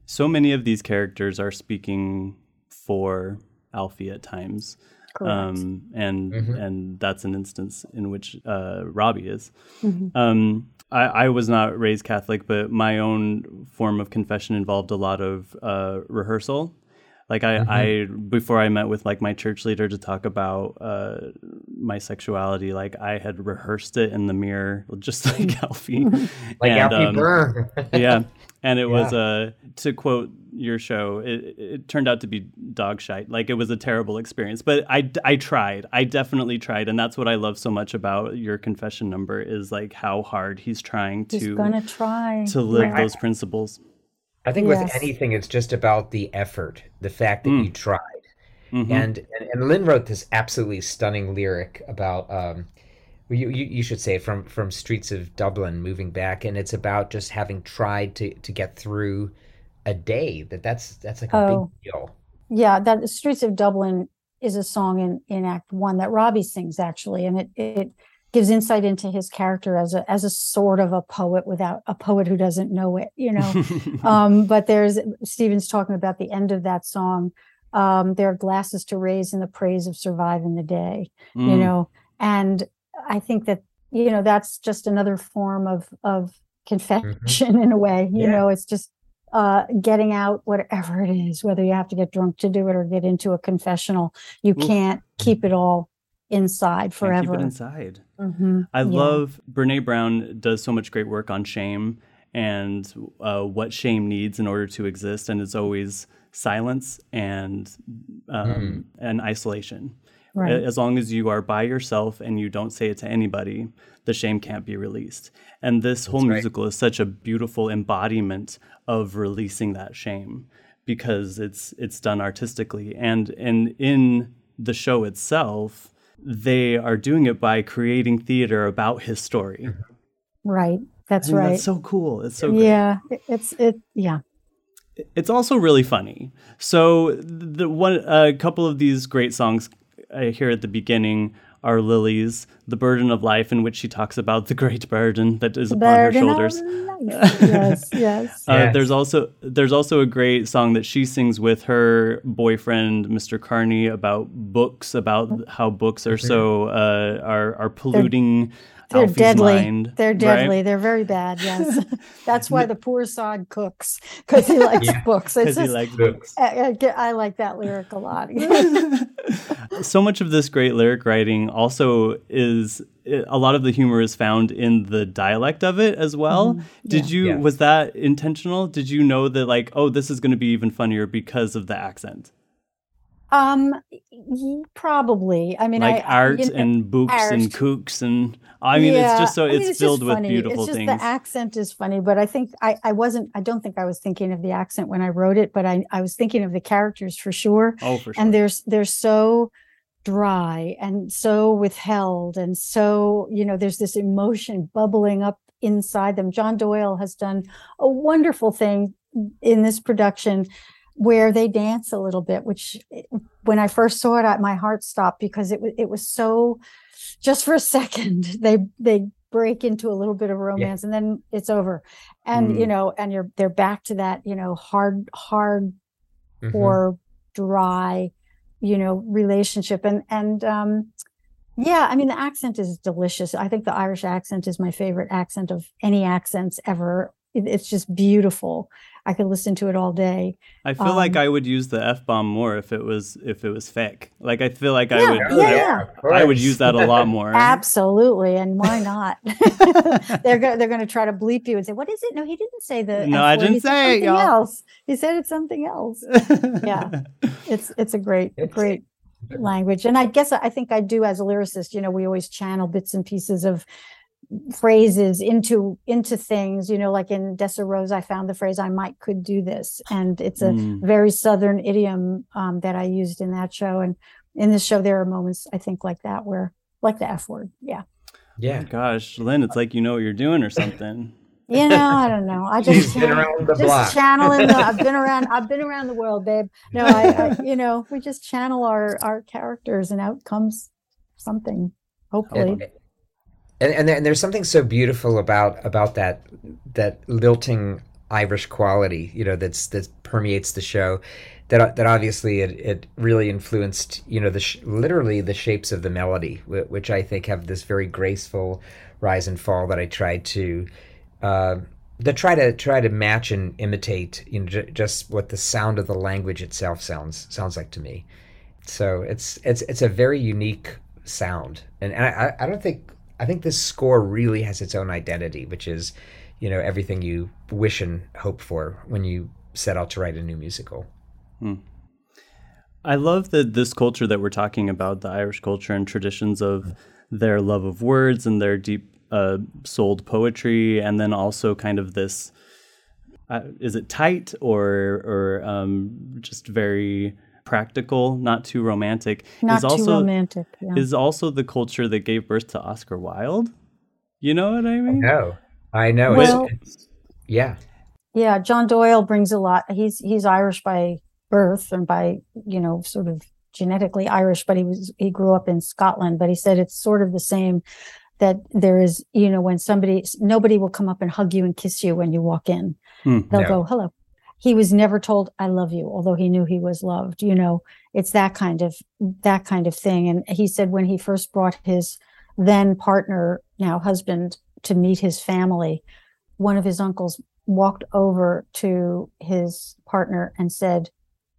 Speaker 8: So many of these characters are speaking for Alfie at times.
Speaker 4: Correct.
Speaker 8: Um, and
Speaker 9: Mm-hmm.
Speaker 8: and that's an instance in which uh, Robbie is.
Speaker 4: Mm-hmm.
Speaker 8: Um, I, I was not raised Catholic, but my own form of confession involved a lot of uh, rehearsal. Like I,
Speaker 9: Mm-hmm.
Speaker 8: I, before I met with like my church leader to talk about uh, my sexuality, like I had rehearsed it in the mirror, just like Alfie.
Speaker 9: Like
Speaker 8: And,
Speaker 9: Alfie
Speaker 8: um,
Speaker 9: Byrne.
Speaker 8: yeah. And it
Speaker 9: Yeah.
Speaker 8: was, uh, to quote your show, it, it turned out to be dog shite. Like it was a terrible experience, but I, I tried. I definitely tried. And that's what I love so much about your confession number is like how hard he's trying
Speaker 4: He's
Speaker 8: to,
Speaker 4: gonna try
Speaker 8: to live
Speaker 4: Yeah.
Speaker 8: those principles.
Speaker 9: I think
Speaker 4: Yes.
Speaker 9: with anything, it's just about the effort, the fact that
Speaker 8: Mm.
Speaker 9: you tried.
Speaker 8: Mhm.
Speaker 9: And, and and Lynn wrote this absolutely stunning lyric about um, you, you you should say from from Streets of Dublin, moving back, and it's about just having tried to to get through a day. That that's that's like a
Speaker 4: Oh.
Speaker 9: big deal.
Speaker 4: Yeah, that Streets of Dublin is a song in, in Act One that Robbie sings actually, and it it gives insight into his character as a as a sort of a poet without a poet who doesn't know it, you know. um, but there's Stephen's talking about the end of that song. Um, there are glasses to raise in the praise of surviving the day, you
Speaker 8: Mm.
Speaker 4: know, and I think that you know that's just another form of of confession in a way. You
Speaker 9: Yeah.
Speaker 4: know, it's just uh getting out whatever it is, whether you have to get drunk to do it or get into a confessional. You
Speaker 8: Oof.
Speaker 4: can't keep it all inside
Speaker 8: Can't
Speaker 4: forever.
Speaker 8: keep it inside.
Speaker 4: Mhm.
Speaker 8: I
Speaker 4: Yeah.
Speaker 8: love Brene Brown does so much great work on shame and uh, what shame needs in order to exist, and it's always silence and um, and isolation.
Speaker 4: Right.
Speaker 8: As long as you are by yourself and you don't say it to anybody, the shame can't be released. And this whole
Speaker 9: right.
Speaker 8: musical is such a beautiful embodiment of releasing that shame because it's it's done artistically, and and in the show itself, they are doing it by creating theater about his story.
Speaker 4: Right. That's
Speaker 8: I mean,
Speaker 4: right.
Speaker 8: That's so cool. It's so great.
Speaker 4: yeah. It- It's it. Yeah.
Speaker 8: It's also really funny. So the one, a couple of these great songs I hear at the beginning are Lily's "The Burden of Life," in which she talks about the great burden that is upon her
Speaker 4: Burden of
Speaker 8: shoulders.
Speaker 4: life. Yes. Yes.
Speaker 8: Uh,
Speaker 9: Yes.
Speaker 8: There's also there's also a great song that she sings with her boyfriend, Mister Carney, about books, about how books are so uh, are are polluting
Speaker 4: They're
Speaker 8: Alfie's
Speaker 4: deadly.
Speaker 8: mind.
Speaker 4: They're
Speaker 8: right?
Speaker 4: deadly. They're very bad. Yes. That's why the poor sod cooks, because he likes
Speaker 9: Yeah.
Speaker 4: books. It's
Speaker 8: Because he
Speaker 4: just-
Speaker 8: likes books.
Speaker 4: I, I get- I like that lyric a lot.
Speaker 8: So much of this great lyric writing also is a lot of the humor is found in the dialect of it as well. Did you
Speaker 9: Yeah.
Speaker 8: was that intentional? Did you know that like, oh, this is going to be even funnier because of the accent?
Speaker 4: Um, y- probably. I mean,
Speaker 8: Like
Speaker 4: I, I-
Speaker 8: art
Speaker 4: you know,
Speaker 8: and books and
Speaker 4: art.
Speaker 8: kooks and I mean
Speaker 4: Yeah.
Speaker 8: it's just so
Speaker 4: I mean,
Speaker 8: it's,
Speaker 4: just
Speaker 8: filled with
Speaker 4: funny.
Speaker 8: beautiful
Speaker 4: it's just
Speaker 8: things.
Speaker 4: The accent is funny, but I think I, I wasn't. I don't think I was thinking of the accent when I wrote it, but I I was thinking of the characters for sure.
Speaker 8: Oh, for sure.
Speaker 4: And there's they're so dry and so withheld and so you know there's this emotion bubbling up inside them. John Doyle has done a wonderful thing in this production where they dance a little bit, which when I first saw it, I, my heart stopped because it was it was so just for a second they they break into a little bit of romance and then it's over, and
Speaker 8: Mm.
Speaker 4: you know and you're they're back to that you know hard hard
Speaker 9: Mhm.
Speaker 4: or dry you know relationship and and um yeah I mean the accent is delicious. I think the Irish accent is my favorite accent of any accents ever. It, it's just beautiful. I could listen to it all day.
Speaker 8: I feel like
Speaker 4: um,
Speaker 8: I would use the F bomb more if it was if it was fake. Like I feel like I
Speaker 4: Yeah,
Speaker 8: would
Speaker 4: yeah,
Speaker 8: I,
Speaker 4: yeah.
Speaker 9: of
Speaker 8: I would
Speaker 9: course.
Speaker 8: use that a lot more.
Speaker 4: Absolutely, and why not? they're go- they're going to try to bleep you and say, "What is it?" No, he didn't say the.
Speaker 8: No,
Speaker 4: F
Speaker 8: I
Speaker 4: word.
Speaker 8: didn't
Speaker 4: He said
Speaker 8: say it,
Speaker 4: something
Speaker 8: y'all.
Speaker 4: else. He said it's something else. Yeah, it's it's a great
Speaker 9: It's-
Speaker 4: great language, and I guess I think I do as a lyricist. You know, we always channel bits and pieces of phrases into into things. You know, like in Dessa Rose, I found the phrase "I might could do this," and it's a
Speaker 8: Mm.
Speaker 4: very Southern idiom um, that I used in that show. And in this show, there are moments I think like that where, like the F word. Yeah.
Speaker 9: Yeah.
Speaker 8: Gosh, Lynn, it's like you know what you're doing or something.
Speaker 4: You know, I don't know. I just
Speaker 9: She's been
Speaker 4: channel-
Speaker 9: around the
Speaker 4: just
Speaker 9: block.
Speaker 4: channeling. The, I've been around. I've been around the world, babe. No, I, I. You know, we just channel our our characters, and out comes something. Hopefully,
Speaker 9: And, and and there's something so beautiful about about that that lilting Irish quality, you know, that's that permeates the show. That that obviously it, it really influenced, you know, the sh- literally the shapes of the melody, which I think have this very graceful rise and fall that I tried to uh, that try to try to match and imitate, you know, j- just what the sound of the language itself sounds sounds like to me. So it's it's it's a very unique sound, and, and I I don't think I think this score really has its own identity, which is, you know, everything you wish and hope for when you set out to write a new musical.
Speaker 8: Hmm. I love that this culture that we're talking about, the Irish culture and traditions of their love of words and their deep uh, souled poetry, and then also kind of this, uh, is it tight or or um, just very practical, not too romantic?
Speaker 4: Not
Speaker 8: is also,
Speaker 4: too romantic. Yeah.
Speaker 8: Is also the culture that gave birth to Oscar Wilde. You know what I mean?
Speaker 9: I know. I know.
Speaker 4: Well,
Speaker 9: it's, it's, yeah.
Speaker 4: Yeah, John Doyle brings a lot. He's he's Irish by birth and by, you know, sort of genetically Irish, but he was he grew up in Scotland. But he said it's sort of the same, that there is, you know, when somebody, nobody will come up and hug you and kiss you when you walk in.
Speaker 8: Mm,
Speaker 4: They'll
Speaker 9: no.
Speaker 4: go, hello. He was never told, I love you, although he knew he was loved. You know, it's that kind of, that kind of thing. And he said when he first brought his then partner, now husband, to meet his family, one of his uncles walked over to his partner and said,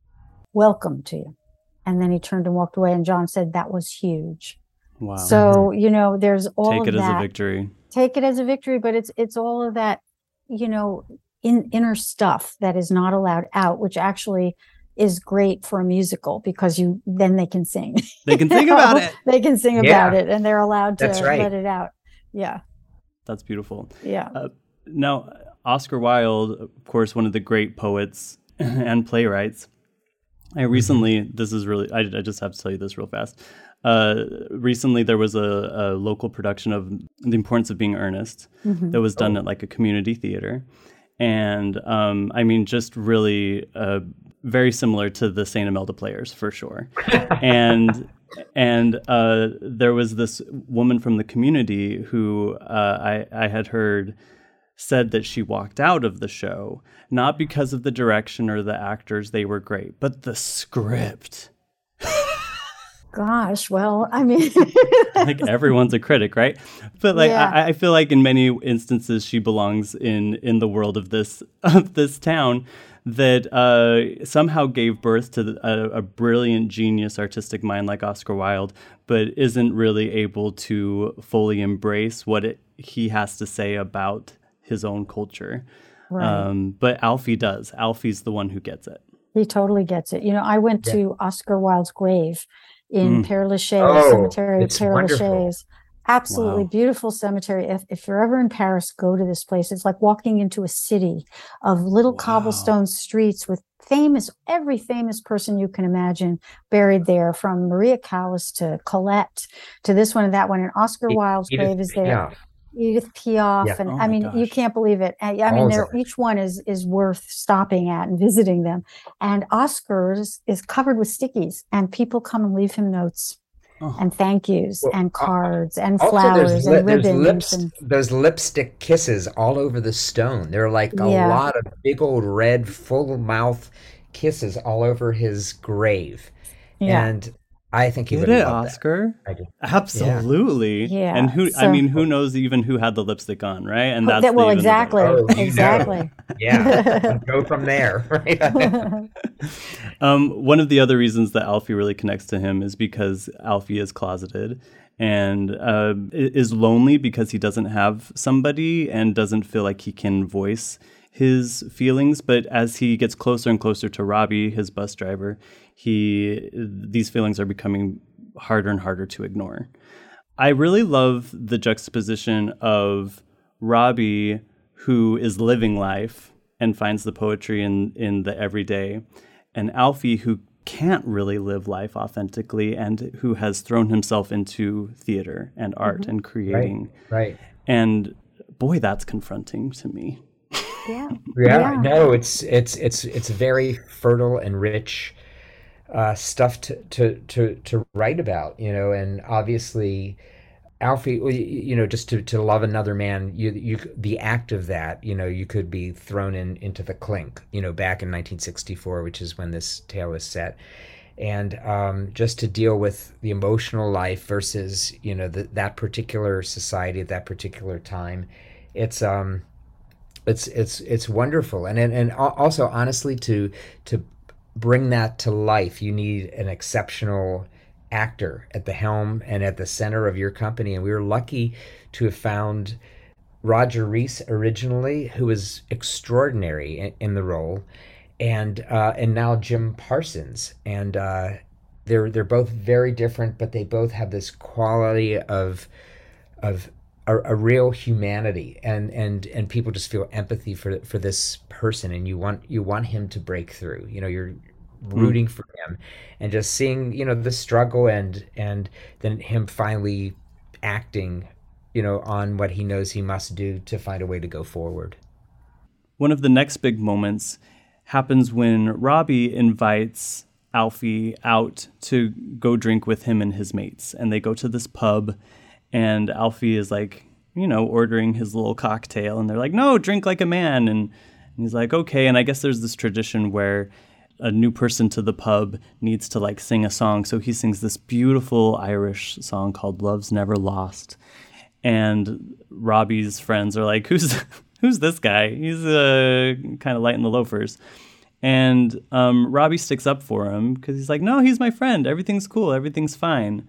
Speaker 4: welcome to you. And then he turned and walked away. And John said that was huge.
Speaker 8: Wow.
Speaker 4: So, you know, there's all
Speaker 8: Take
Speaker 4: of
Speaker 8: it as
Speaker 4: that.
Speaker 8: a victory.
Speaker 4: Take it as a victory, but it's it's all of that, you know, in inner stuff that is not allowed out, which actually is great for a musical, because you then they can sing.
Speaker 8: They can sing about it.
Speaker 4: They can sing
Speaker 9: Yeah.
Speaker 4: about it, and they're allowed to
Speaker 9: That's right.
Speaker 4: let it out. Yeah.
Speaker 8: That's beautiful.
Speaker 4: Yeah.
Speaker 8: Uh, now, Oscar Wilde, of course, one of the great poets and playwrights. I recently, mm-hmm. this is really, I, I just have to tell you this real fast. Uh, recently, there was a, a local production of The Importance of Being Earnest mm-hmm. that was done oh. at like a community theater. And um, I mean, just really uh, very similar to the Saint Imelda Players, for sure. and and uh, there was this woman from the community who uh, I, I had heard said that she walked out of the show, not because of the direction or the actors, they were great, but the script.
Speaker 4: Gosh, well, I mean...
Speaker 8: like everyone's a critic, right? But like,
Speaker 4: yeah.
Speaker 8: I, I feel like in many instances she belongs in in the world of this of this town that uh, somehow gave birth to a, a brilliant genius artistic mind like Oscar Wilde, but isn't really able to fully embrace what it, he has to say about his own culture.
Speaker 4: Right.
Speaker 8: Um, but Alfie does. Alfie's the one who gets it.
Speaker 4: He totally gets it. You know, I went yeah. to Oscar Wilde's grave in mm. Père Lachaise,
Speaker 9: oh,
Speaker 4: cemetery of Père
Speaker 9: wonderful.
Speaker 4: Lachaise. Absolutely wow. beautiful cemetery. If, if you're ever in Paris, go to this place. It's like walking into a city of little wow. cobblestone streets with famous, every famous person you can imagine buried there, from Maria Callas to Colette to this one and that one. And Oscar
Speaker 9: Edith,
Speaker 4: Wilde's
Speaker 9: Edith
Speaker 4: grave is there.
Speaker 9: Piaf.
Speaker 4: Edith Piaf.
Speaker 9: Yeah.
Speaker 4: And
Speaker 8: oh
Speaker 4: I mean,
Speaker 8: gosh.
Speaker 4: you can't believe it. I, I mean, they're, each one is is worth stopping at and visiting them. And Oscar's is covered with stickies, and people come and leave him notes. Oh. And thank yous well, and cards uh, and flowers li- and ribbons.
Speaker 9: Lips,
Speaker 4: and...
Speaker 9: There's lipstick kisses all over the stone. There are like a yeah. lot of big old red, full mouth kisses all over his grave. Yeah. And I think he
Speaker 8: Did
Speaker 9: would
Speaker 8: it,
Speaker 9: love
Speaker 8: Oscar?
Speaker 9: That. I do.
Speaker 8: Absolutely.
Speaker 4: Yeah.
Speaker 8: And who,
Speaker 4: so,
Speaker 8: I mean, who knows even who had the lipstick on, right? And that's
Speaker 4: that, well,
Speaker 8: the,
Speaker 4: exactly.
Speaker 9: Oh,
Speaker 4: exactly.
Speaker 9: Yeah. Go from there. Right?
Speaker 8: um, one of the other reasons that Alfie really connects to him is because Alfie is closeted and uh, is lonely because he doesn't have somebody and doesn't feel like he can voice his feelings. But as he gets closer and closer to Robbie, his bus driver, he these feelings are becoming harder and harder to ignore. I really love the juxtaposition of Robbie, who is living life and finds the poetry in, in the everyday, and Alfie, who can't really live life authentically and who has thrown himself into theater and art mm-hmm. and creating.
Speaker 9: Right, right.
Speaker 8: And boy, that's confronting to me.
Speaker 4: Yeah.
Speaker 9: yeah.
Speaker 4: Yeah.
Speaker 9: No, it's it's it's it's very fertile and rich uh, stuff to, to to to write about, you know, and obviously Alfie, you know, just to, to love another man, you you the act of that, you know, you could be thrown in into the clink, you know, back in nineteen sixty-four, which is when this tale is set, and um, just to deal with the emotional life versus, you know, the, that particular society at that particular time, it's um, it's it's it's wonderful, and and, and also honestly to to bring that to life, you need an exceptional actor at the helm and at the center of your company. And we were lucky to have found Roger Rees originally, who was extraordinary in, in the role, and uh, and now Jim Parsons. And uh, they're they're both very different, but they both have this quality of of a, a real humanity, and and and people just feel empathy for for this person, and you want you want him to break through. You know, you're rooting mm. for him, and just seeing, you know, the struggle, and and then him finally acting, you know, on what he knows he must do to find a way to go forward.
Speaker 8: One of the next big moments happens when Robbie invites Alfie out to go drink with him and his mates, and they go to this pub, and Alfie is like, you know, ordering his little cocktail, and they're like, no, drink like a man, and, and he's like, okay. And I guess there's this tradition where a new person to the pub needs to like sing a song. So he sings this beautiful Irish song called Love's Never Lost. And Robbie's friends are like, who's who's this guy? He's uh, kind of light in the loafers. And um, Robbie sticks up for him because he's like, no, he's my friend. Everything's cool. Everything's fine.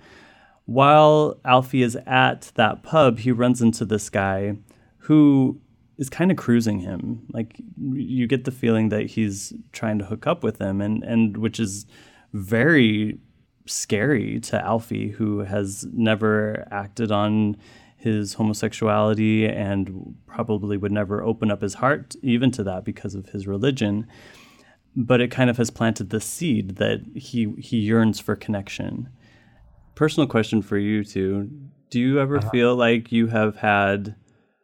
Speaker 8: While Alfie is at that pub, he runs into this guy who is kind of cruising him. Like, you get the feeling that he's trying to hook up with him, and, and which is very scary to Alfie, who has never acted on his homosexuality and probably would never open up his heart even to that because of his religion. But it kind of has planted the seed that he he yearns for connection. Personal question for you two. Do you ever uh-huh. feel like you have had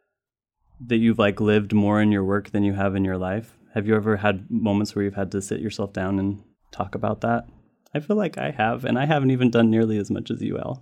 Speaker 8: that you've like lived more in your work than you have in your life? Have you ever had moments where you've had to sit yourself down and talk about that? I feel like I have, and I haven't even done nearly as much as you, Elle.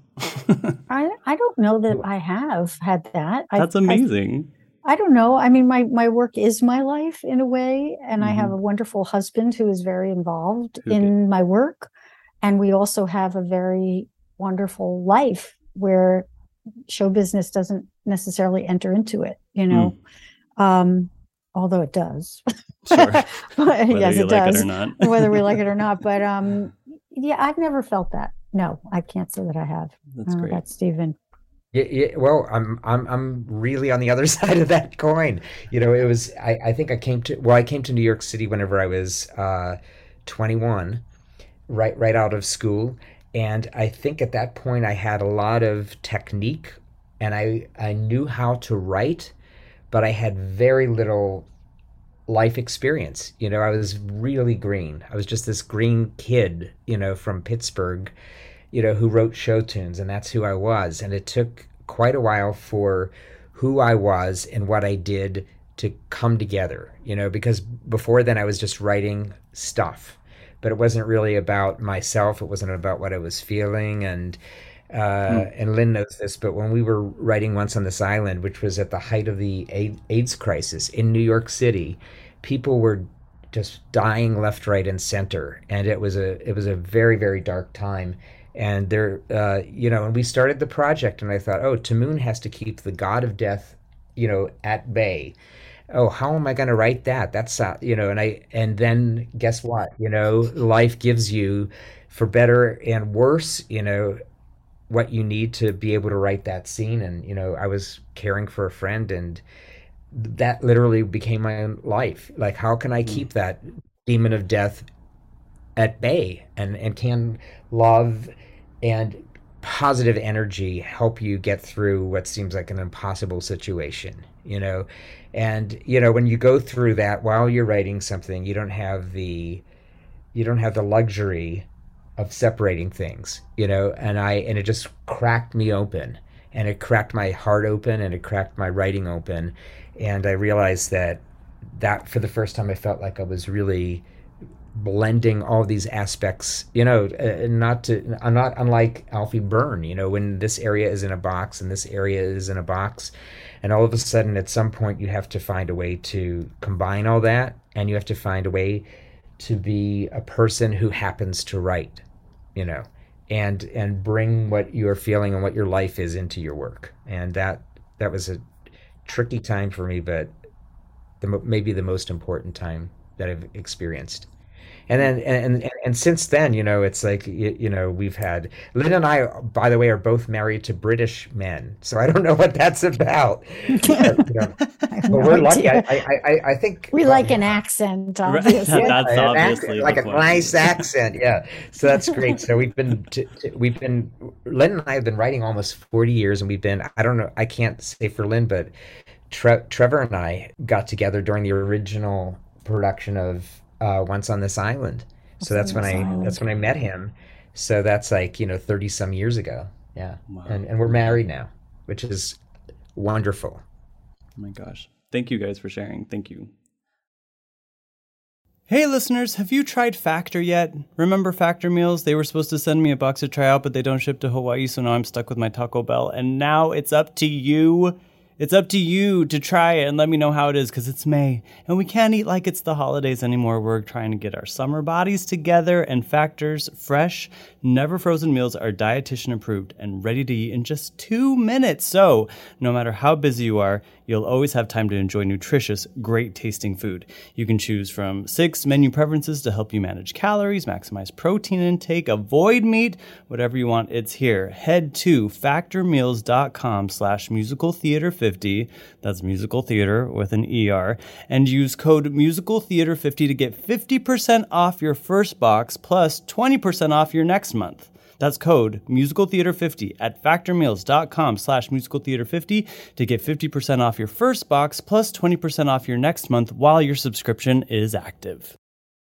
Speaker 4: I I don't know that I have had that.
Speaker 8: That's
Speaker 4: I,
Speaker 8: amazing.
Speaker 4: I, I don't know. I mean, my, my work is my life in a way, and mm-hmm. I have a wonderful husband who is very involved who in did? my work. And we also have a very wonderful life where show business doesn't necessarily enter into it, you know, mm. um, although it does.
Speaker 8: Sure.
Speaker 4: But,
Speaker 8: Whether
Speaker 4: yes,
Speaker 8: you
Speaker 4: it
Speaker 8: like
Speaker 4: does.
Speaker 8: it or not.
Speaker 4: Whether we like it or not. But um, yeah, I've never felt that. No, I can't say that I have.
Speaker 8: That's great.
Speaker 4: That's Stephen.
Speaker 9: Yeah, yeah, well, I'm I'm I'm really on the other side of that coin. You know, it was I, I think I came to well, I came to New York City whenever I was uh, twenty-one, right right out of school. And I think at that point I had a lot of technique, and I, I knew how to write, but I had very little life experience. You know, I was really green. I was just this green kid, you know, from Pittsburgh, you know, who wrote show tunes, and that's who I was. And it took quite a while for who I was and what I did to come together, you know, because before then I was just writing stuff. But it wasn't really about myself. It wasn't about what I was feeling. And uh, mm. and Lynn knows this, but when we were writing Once on This Island, which was at the height of the AIDS crisis in New York City, people were just dying left, right, and center. And it was a it was a very, very dark time. And there, uh, you know, and we started the project, and I thought, oh, Ti-Moune has to keep the god of death, you know, at bay. Oh, how am I going to write that? That's, uh, you know, and I, and then guess what? You know, life gives you, for better and worse, you know, what you need to be able to write that scene. And, you know, I was caring for a friend, and that literally became my own life. Like, how can I keep that demon of death at bay? And, and can love and positive energy help you get through what seems like an impossible situation, you know? And, you know, when you go through that while you're writing something, you don't have the, you don't have the luxury of separating things, you know, and I, and it just cracked me open, and it cracked my heart open, and it cracked my writing open. And I realized that, that for the first time, I felt like I was really blending all these aspects, you know, uh, not to, I'm not unlike Alfie Byrne, you know, when this area is in a box and this area is in a box, and all of a sudden at some point you have to find a way to combine all that, and you have to find a way to be a person who happens to write, you know, and and bring what you're feeling and what your life is into your work. And that that was a tricky time for me, but the, maybe the most important time that I've experienced. And then, and, and and since then, you know, it's like, you, you know, we've had, Lynn and I, by the way, are both married to British men. So I don't know what that's about. But, you know, but
Speaker 4: no
Speaker 9: we're lucky. I,
Speaker 4: idea.
Speaker 9: I, I, I think.
Speaker 4: We
Speaker 9: well,
Speaker 4: like an accent, obviously.
Speaker 8: Right. That's
Speaker 9: an
Speaker 8: obviously
Speaker 9: accent,
Speaker 8: the
Speaker 9: like a
Speaker 8: point.
Speaker 9: nice accent. Yeah. So that's great. So we've been, t- t- we've been, Lynn and I have been writing almost forty years, and we've been, I don't know, I can't say for Lynn, but Tre- Trevor and I got together during the original production of uh, Once on This Island. So that's when I that's when I met him. So that's like, you know, thirty some years ago. Yeah.
Speaker 8: Wow.
Speaker 9: And and we're married now, which is wonderful.
Speaker 8: Oh my gosh. Thank you guys for sharing. Thank you. Hey listeners, have you tried Factor yet? Remember Factor meals? They were supposed to send me a box to try out, but they don't ship to Hawaii, so now I'm stuck with my Taco Bell. And now it's up to you. It's up to you to try it and let me know how it is, because it's May and we can't eat like it's the holidays anymore. We're trying to get our summer bodies together, and Factor's fresh, never frozen meals are dietitian approved and ready to eat in just two minutes. So no matter how busy you are, you'll always have time to enjoy nutritious, great tasting food. You can choose from six menu preferences to help you manage calories, maximize protein intake, avoid meat, whatever you want, it's here. Head to factormeals.com slash musical theater 50. That's musical theater with an E R, and use code musical theater fifty to get fifty percent off your first box plus twenty percent off your next month. That's code musical theater fifty at factormeals.com slash musical theater 50 to get fifty percent off your first box plus twenty percent off your next month while your subscription is active.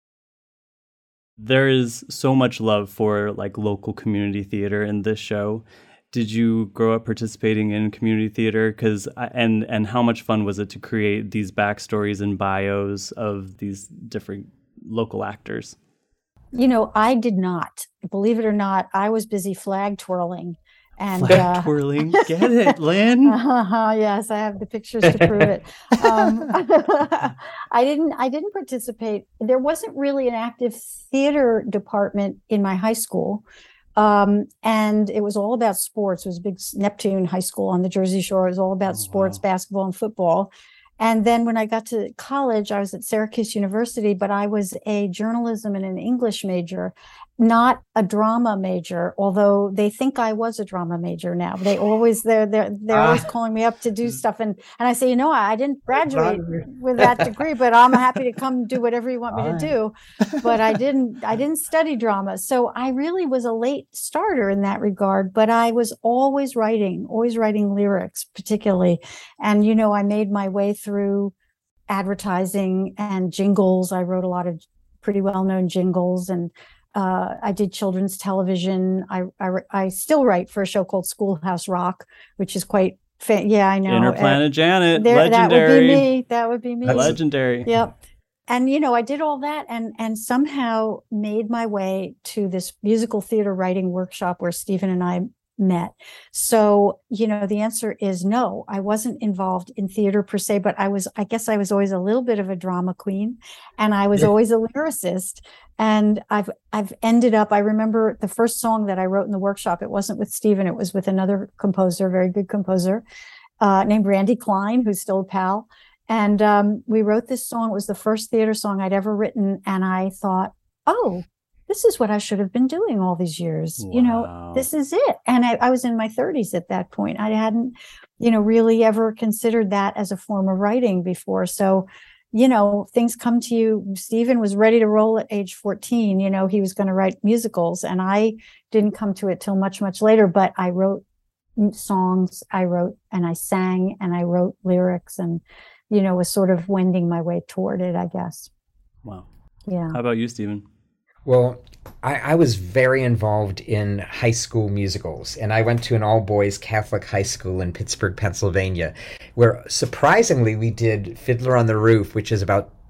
Speaker 8: There is so much love for like local community theater in this show. Did you grow up participating in community theater? Cause and and how much fun was it to create these backstories and bios of these different local actors?
Speaker 4: You know, I did not. Believe it or not, I was busy flag twirling. And
Speaker 8: flag
Speaker 4: uh,
Speaker 8: twirling, get it, Lynn?
Speaker 4: Uh, yes, I have the pictures to prove it. Um, I didn't. I didn't participate. There wasn't really an active theater department in my high school, um, and it was all about sports. It was a big Neptune High School on the Jersey Shore. It was all about oh, sports, wow. basketball, and football. And then when I got to college, I was at Syracuse University, but I was a journalism and an English major, not a drama major, although they think I was a drama major now. They always, they're, they're, they're uh, always calling me up to do stuff. And, and I say, you know, I, I didn't graduate with that degree, but I'm happy to come do whatever you want me to do. But I didn't, I didn't study drama. So I really was a late starter in that regard, but I was always writing, always writing lyrics, particularly. And, you know, I made my way through advertising and jingles. I wrote a lot of pretty well-known jingles, and Uh, I did children's television. I, I I still write for a show called Schoolhouse Rock, which is quite fa- yeah, I know.
Speaker 8: Interplanet uh, Janet,
Speaker 4: there,
Speaker 8: legendary.
Speaker 4: That would be me. That would be me.
Speaker 8: Legendary.
Speaker 4: Yep. And you know, I did all that, and and somehow made my way to this musical theater writing workshop where Stephen and I met. So, you know, the answer is no. I wasn't involved in theater per se, but I was, I guess I was always a little bit of a drama queen, and I was yeah. always a lyricist. And I've, I've ended up, I remember the first song that I wrote in the workshop, it wasn't with Stephen, it was with another composer, very good composer, uh, named Randy Klein, who's still a pal. And um, we wrote this song. It was the first theater song I'd ever written. And I thought, oh, this is what I should have been doing all these years. Wow. You know, this is it. And I, I was in my thirties at that point. I hadn't, you know, really ever considered that as a form of writing before. So, you know, things come to you. Stephen was ready to roll at age fourteen. You know, he was going to write musicals, and I didn't come to it till much, much later. But I wrote songs, I wrote and I sang and I wrote lyrics, and, you know, was sort of wending my way toward it, I guess.
Speaker 8: Wow.
Speaker 4: Yeah.
Speaker 8: How about you, Stephen?
Speaker 9: Well, I, I was very involved in high school musicals, and I went to an all-boys Catholic high school in Pittsburgh, Pennsylvania, where surprisingly we did Fiddler on the Roof, which is about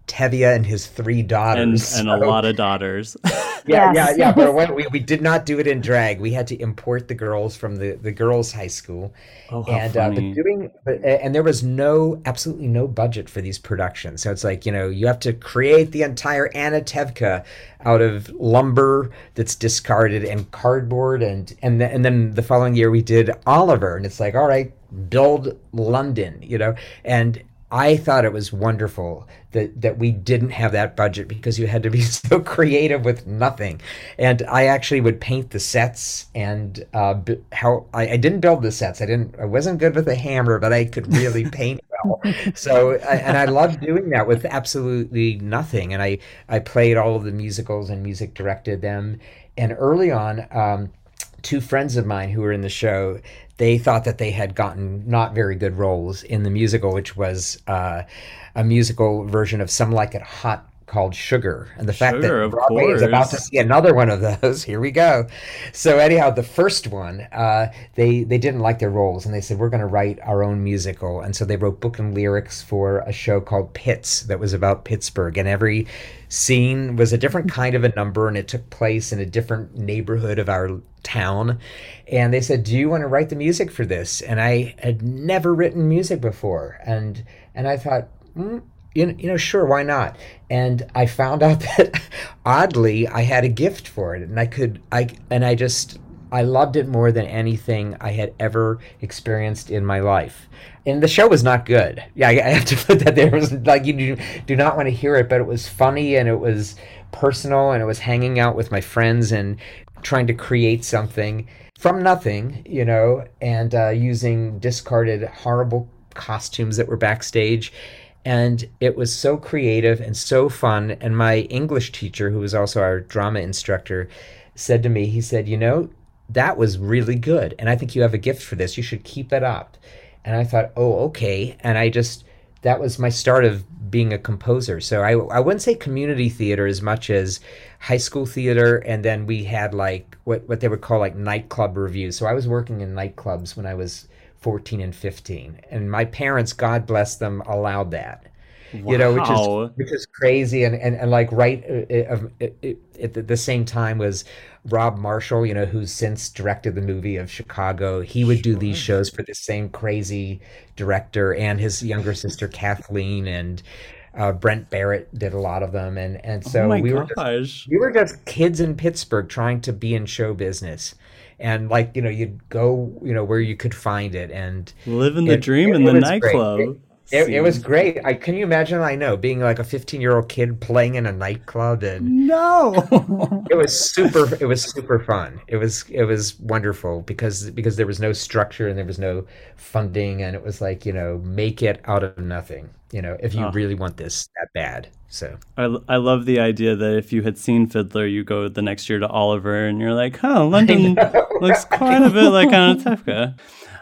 Speaker 9: Tevye and his three daughters.
Speaker 8: And,
Speaker 9: so,
Speaker 8: and a lot of daughters.
Speaker 9: yeah,
Speaker 4: Yes.
Speaker 9: yeah, yeah. But when we, we did not do it in drag. We had to import the girls from the, the girls' high school.
Speaker 8: Oh, how
Speaker 9: and uh,
Speaker 8: funny.
Speaker 9: but doing but, and there was no absolutely no budget for these productions. So it's like, you know, you have to create the entire Anna Tevka out of lumber that's discarded and cardboard, and and th- and then the following year we did Oliver, and it's like, all right, build London, you know. And I thought it was wonderful that, that we didn't have that budget, because you had to be so creative with nothing. And I actually would paint the sets, and uh, b- how I, I didn't build the sets. I didn't. I wasn't good with a hammer, but I could really paint well. So I, and I loved doing that with absolutely nothing. And I I played all of the musicals and music directed them. And early on, um, two friends of mine who were in the show, they thought that they had gotten not very good roles in the musical, which was uh, a musical version of Some Like It Hot called Sugar. And the fact
Speaker 8: Sugar,
Speaker 9: that
Speaker 8: of
Speaker 9: Broadway is about to
Speaker 8: course.
Speaker 9: see another one of those, here we go. So anyhow, the first one, uh, they, they didn't like their roles, and they said, we're going to write our own musical. And so they wrote book and lyrics for a show called Pitts that was about Pittsburgh. And every scene was a different kind of a number, and it took place in a different neighborhood of our town. And they said, do you want to write the music for this? And I had never written music before. And and I thought, mm, you, know, you know, sure, why not? And I found out that oddly, I had a gift for it. And I could, I and I just, I loved it more than anything I had ever experienced in my life. And the show was not good. Yeah, I, I have to put that there. It was like, you do, do not want to hear it, but it was funny, and it was personal, and it was hanging out with my friends and trying to create something from nothing, you know, and uh, using discarded horrible costumes that were backstage. And it was so creative and so fun. And my English teacher, who was also our drama instructor, said to me, he said, you know, that was really good, and I think you have a gift for this. You should keep it up. And I thought, oh, okay. And I just, that was my start of being a composer. So I, I wouldn't say community theater as much as high school theater. And then we had like what, what they would call like nightclub reviews. So I was working in nightclubs when I was fourteen and fifteen. And my parents, God bless them, allowed that.
Speaker 8: Wow.
Speaker 9: You know, which is which is crazy. And, and, and like right uh, uh, at the same time was Rob Marshall, you know, who's since directed the movie of Chicago. He would do these shows for the same crazy director, and his younger sister Kathleen, and uh, Brent Barrett did a lot of them. And and so
Speaker 8: oh my
Speaker 9: we
Speaker 8: gosh.
Speaker 9: were just, we were just kids in Pittsburgh trying to be in show business. And like, you know, you'd go, you know, where you could find it and
Speaker 8: living the
Speaker 9: it,
Speaker 8: dream
Speaker 9: it,
Speaker 8: in
Speaker 9: it
Speaker 8: the
Speaker 9: was great.
Speaker 8: nightclub.
Speaker 9: It, It, it was great. I can you imagine? I know being like a fifteen-year-old kid playing in a nightclub, and
Speaker 8: no,
Speaker 9: it was super. It was super fun. It was it was wonderful because because there was no structure and there was no funding, and it was like, you know, make it out of nothing. You know, if you
Speaker 8: Oh.
Speaker 9: really want this that bad. So
Speaker 8: I, I love the idea that if you had seen Fiddler, you go the next year to Oliver, and you're like, huh, London
Speaker 9: know,
Speaker 8: looks
Speaker 9: right?
Speaker 8: quite a bit like Anna Tevka.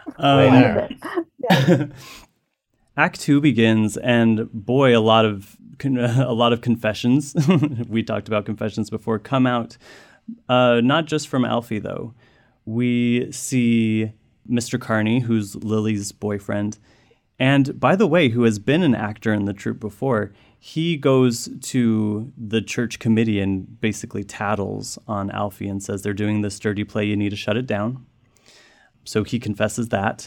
Speaker 9: I
Speaker 8: Um,
Speaker 9: know.
Speaker 8: Act two begins, and boy, a lot of con- a lot of confessions. We talked about confessions before. Come out, uh, not just from Alfie though. We see Mister Carney, who's Lily's boyfriend, and by the way, who has been an actor in the troupe before. He goes to the church committee and basically tattles on Alfie and says they're doing this dirty play. You need to shut it down. So he confesses that.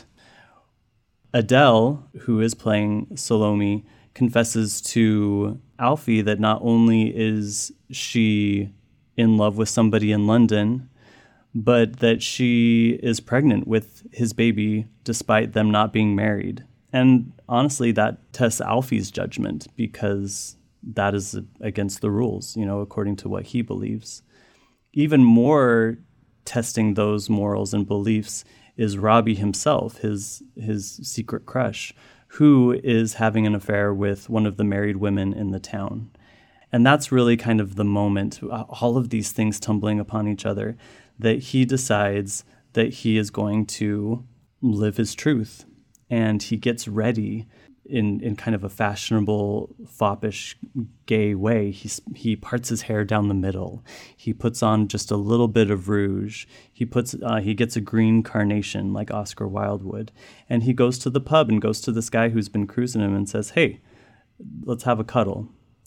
Speaker 8: Adele, who is playing Salome, confesses to Alfie that not only is she in love with somebody in London, but that she is pregnant with his baby despite them not being married. And honestly, that tests Alfie's judgment because that is against the rules, you know, according to what he believes. Even more testing those morals and beliefs is Robbie himself, his his secret crush, who is having an affair with one of the married women in the town. And that's really kind of the moment, all of these things tumbling upon each other, that he decides that he is going to live his truth. And he gets ready in, in kind of a fashionable, foppish, gay way. He, he parts his hair down the middle. He puts on just a little bit of rouge. He puts uh, he gets a green carnation like Oscar Wilde would. And he goes to the pub and goes to this guy who's been cruising him and says, hey, let's have a cuddle.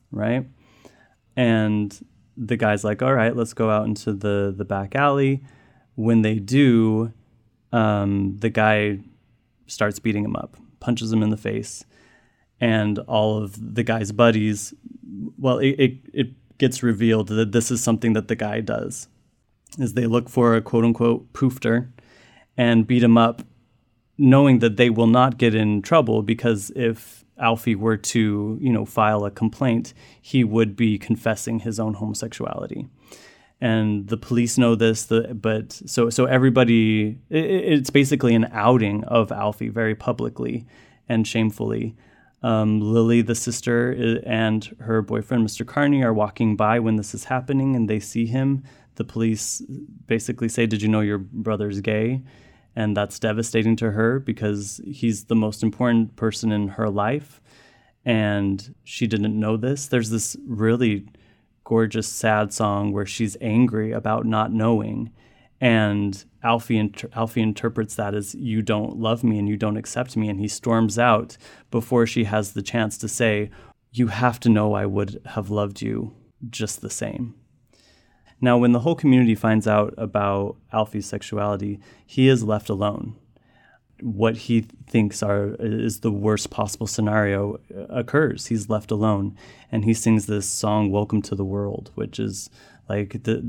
Speaker 8: right? And the guy's like, all right, let's go out into the, the back alley. When they do, um, the guy starts beating him up, punches him in the face. And all of the guy's buddies, well, it, it, it gets revealed that this is something that the guy does, is they look for a quote-unquote poofter and beat him up, knowing that they will not get in trouble, because if Alfie were to, you know, file a complaint, he would be confessing his own homosexuality. And the police know this, the, but so so everybody, it, it's basically an outing of Alfie very publicly and shamefully. Um, Lily, the sister, and her boyfriend, Mister Carney, are walking by when this is happening, and they see him. The police basically say, "Did you know your brother's gay?" And that's devastating to her because he's the most important person in her life, and she didn't know this. There's this really gorgeous, sad song where she's angry about not knowing, and Alfie inter- Alfie interprets that as, you don't love me and you don't accept me, and he storms out before she has the chance to say, you have to know I would have loved you just the same. Now, when the whole community finds out about Alfie's sexuality, he is left alone. What he thinks are is the worst possible scenario occurs. He's left alone, and he sings this song, "Welcome to the World," which is like the.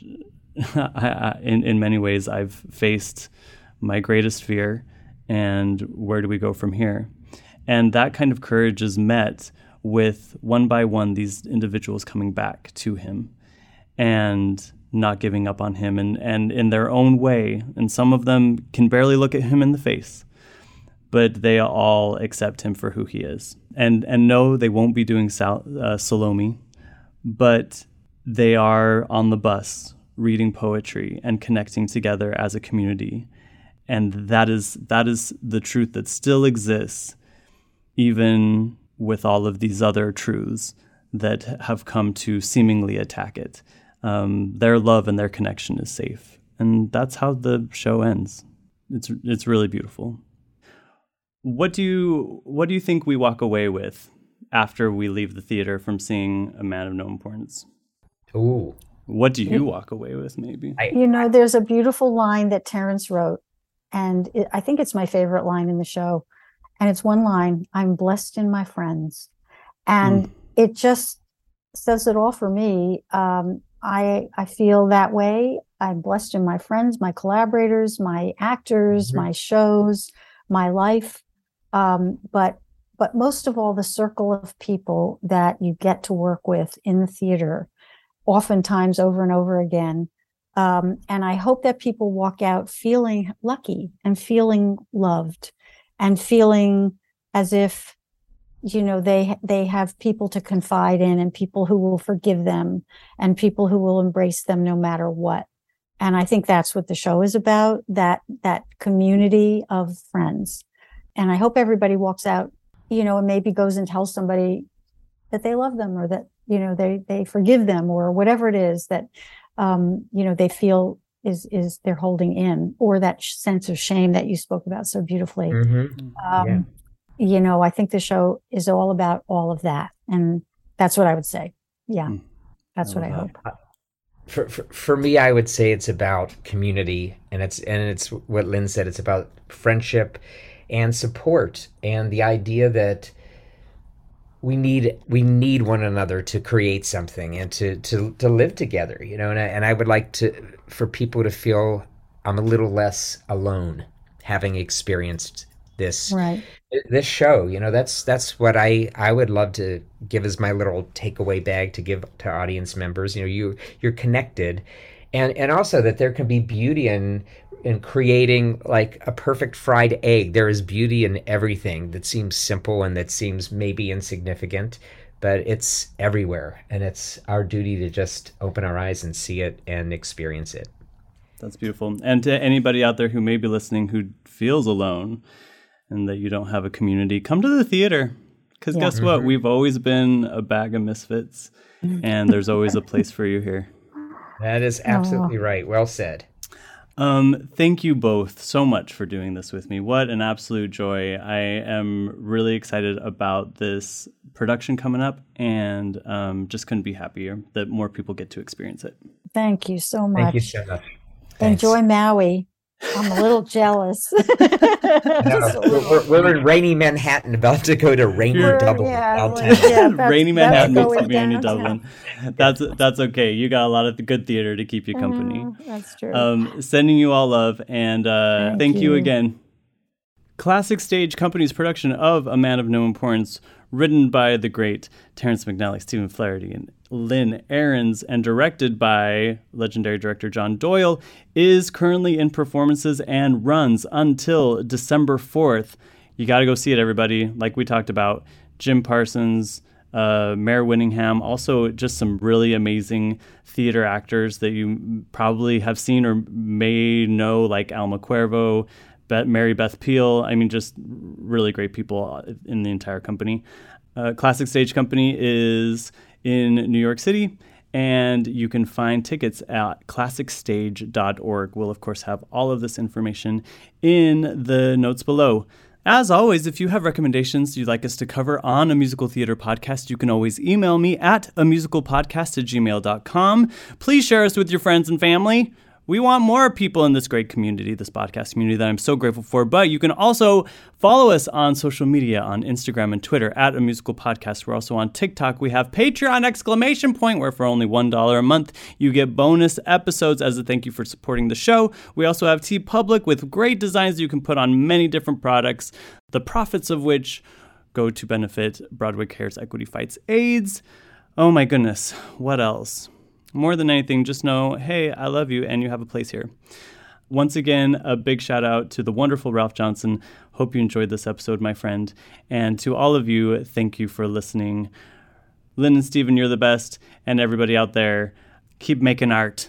Speaker 8: I, I, in in many ways, I've faced my greatest fear, and where do we go from here? And that kind of courage is met with, one by one, these individuals coming back to him and not giving up on him, and, and in their own way. And some of them can barely look at him in the face, but they all accept him for who he is. And and no, they won't be doing Sal, uh, Salome, but they are on the bus reading poetry and connecting together as a community. And that is that is the truth that still exists, even with all of these other truths that have come to seemingly attack it. Um, their love and their connection is safe. And that's how the show ends. It's it's really beautiful. What do you what do you think we walk away with after we leave the theater from seeing A Man of No Importance?
Speaker 9: Ooh.
Speaker 8: What do you walk away with, maybe?
Speaker 4: You know, there's a beautiful line that Terrence wrote, and it, I think it's my favorite line in the show. And it's one line, "I'm blessed in my friends." And mm. it just says it all for me. Um, I I feel that way. I'm blessed in my friends, my collaborators, my actors, mm-hmm. my shows, my life. Um, but but most of all, the circle of people that you get to work with in the theater, oftentimes over and over again. Um, and I hope that people walk out feeling lucky and feeling loved and feeling as if, you know, they they have people to confide in, and people who will forgive them, and people who will embrace them no matter what. And I think that's what the show is about, that that community of friends. And I hope everybody walks out, you know, and maybe goes and tells somebody that they love them, or that, you know, they they forgive them, or whatever it is that, um, you know, they feel is is they're holding in, or that sh- sense of shame that you spoke about so beautifully.
Speaker 9: Mm-hmm.
Speaker 4: Um, yeah. You know, I think the show is all about all of that, and that's what I would say. Yeah, that's I what I hope.
Speaker 9: That. For, for for me, I would say it's about community, and it's and it's what Lynn said. It's about friendship and support, and the idea that we need we need one another to create something and to to to live together. You know, and I, and I would like to for people to feel I'm a little less alone, having experienced this
Speaker 4: right.
Speaker 9: this show. You know, that's that's what I I would love to give as my little takeaway bag to give to audience members. You know, you you're connected, and and also that there can be beauty in in creating like a perfect fried egg. There is beauty in everything that seems simple and that seems maybe insignificant, but it's everywhere, and it's our duty to just open our eyes and see it and experience it.
Speaker 8: That's beautiful. And to anybody out there who may be listening who feels alone and that you don't have a community, come to the theater. Because yeah. guess what? Mm-hmm. We've always been a bag of misfits, and there's always a place for you here.
Speaker 9: That is absolutely oh. right. Well said.
Speaker 8: Um, thank you both so much for doing this with me. What an absolute joy. I am really excited about this production coming up, and um, just couldn't be happier that more people get to experience it.
Speaker 4: Thank you so much.
Speaker 9: Thank you so much. Thanks.
Speaker 4: Enjoy Maui. I'm a little jealous.
Speaker 9: No, we're, we're in rainy Manhattan, about to go to rainy
Speaker 8: We're,
Speaker 9: Dublin.
Speaker 4: yeah,
Speaker 9: Yeah,
Speaker 8: rainy Manhattan meets
Speaker 4: going
Speaker 8: rainy
Speaker 4: downtown.
Speaker 8: Dublin. That's that's okay. You got a lot of good theater to keep you company.
Speaker 4: Mm, that's true.
Speaker 8: Um, sending you all love, and uh,
Speaker 4: Thank
Speaker 8: thank you
Speaker 4: you.
Speaker 8: again. Classic Stage Company's production of A Man of No Importance, written by the great Terrence McNally, Stephen Flaherty, and Lynn Ahrens, and directed by legendary director John Doyle, is currently in performances and runs until December fourth. You got to go see it, everybody. Like we talked about, Jim Parsons, uh, Mare Winningham, also just some really amazing theater actors that you probably have seen or may know, like Alma Cuervo, Beth, Mary Beth Peel. I mean, just really great people in the entire company. Uh, Classic Stage Company is in New York City, and you can find tickets at classic stage dot org. We'll, of course, have all of this information in the notes below. As always, if you have recommendations you'd like us to cover on a musical theater podcast, you can always email me at a musical podcast at gmail dot com. Please share us with your friends and family. We want more people in this great community, this podcast community that I'm so grateful for. But you can also follow us on social media, on Instagram and Twitter at A Musical Podcast. We're also on TikTok. We have Patreon exclamation point, where for only one dollar a month, you get bonus episodes as a thank you for supporting the show. We also have TeePublic with great designs you can put on many different products, the profits of which go to benefit Broadway Cares Equity Fights AIDS. Oh my goodness, what else? More than anything, just know, hey, I love you and you have a place here. Once again, a big shout out to the wonderful Ralph Johnson. Hope you enjoyed this episode, my friend. And to all of you, thank you for listening. Lynn and Stephen, you're the best. And everybody out there, keep making art.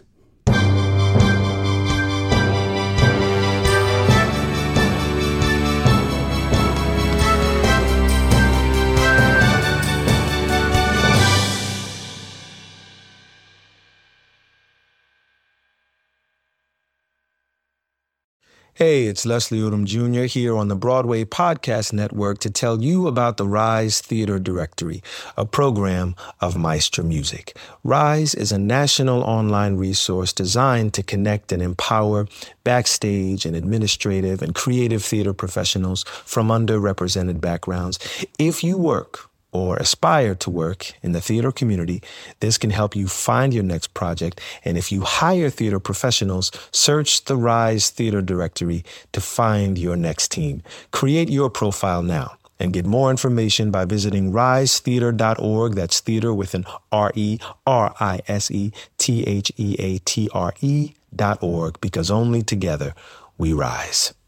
Speaker 10: Hey, it's Leslie Odom Junior here on the Broadway Podcast Network to tell you about the Rise Theater Directory, a program of Maestro Music. Rise is a national online resource designed to connect and empower backstage and administrative and creative theater professionals from underrepresented backgrounds. If you work or aspire to work in the theater community, this can help you find your next project. And if you hire theater professionals, search the Rise Theater Directory to find your next team. Create your profile now and get more information by visiting rise theater dot org. That's theater with an R E R I S E T H E A T R E dot org, because only together we rise.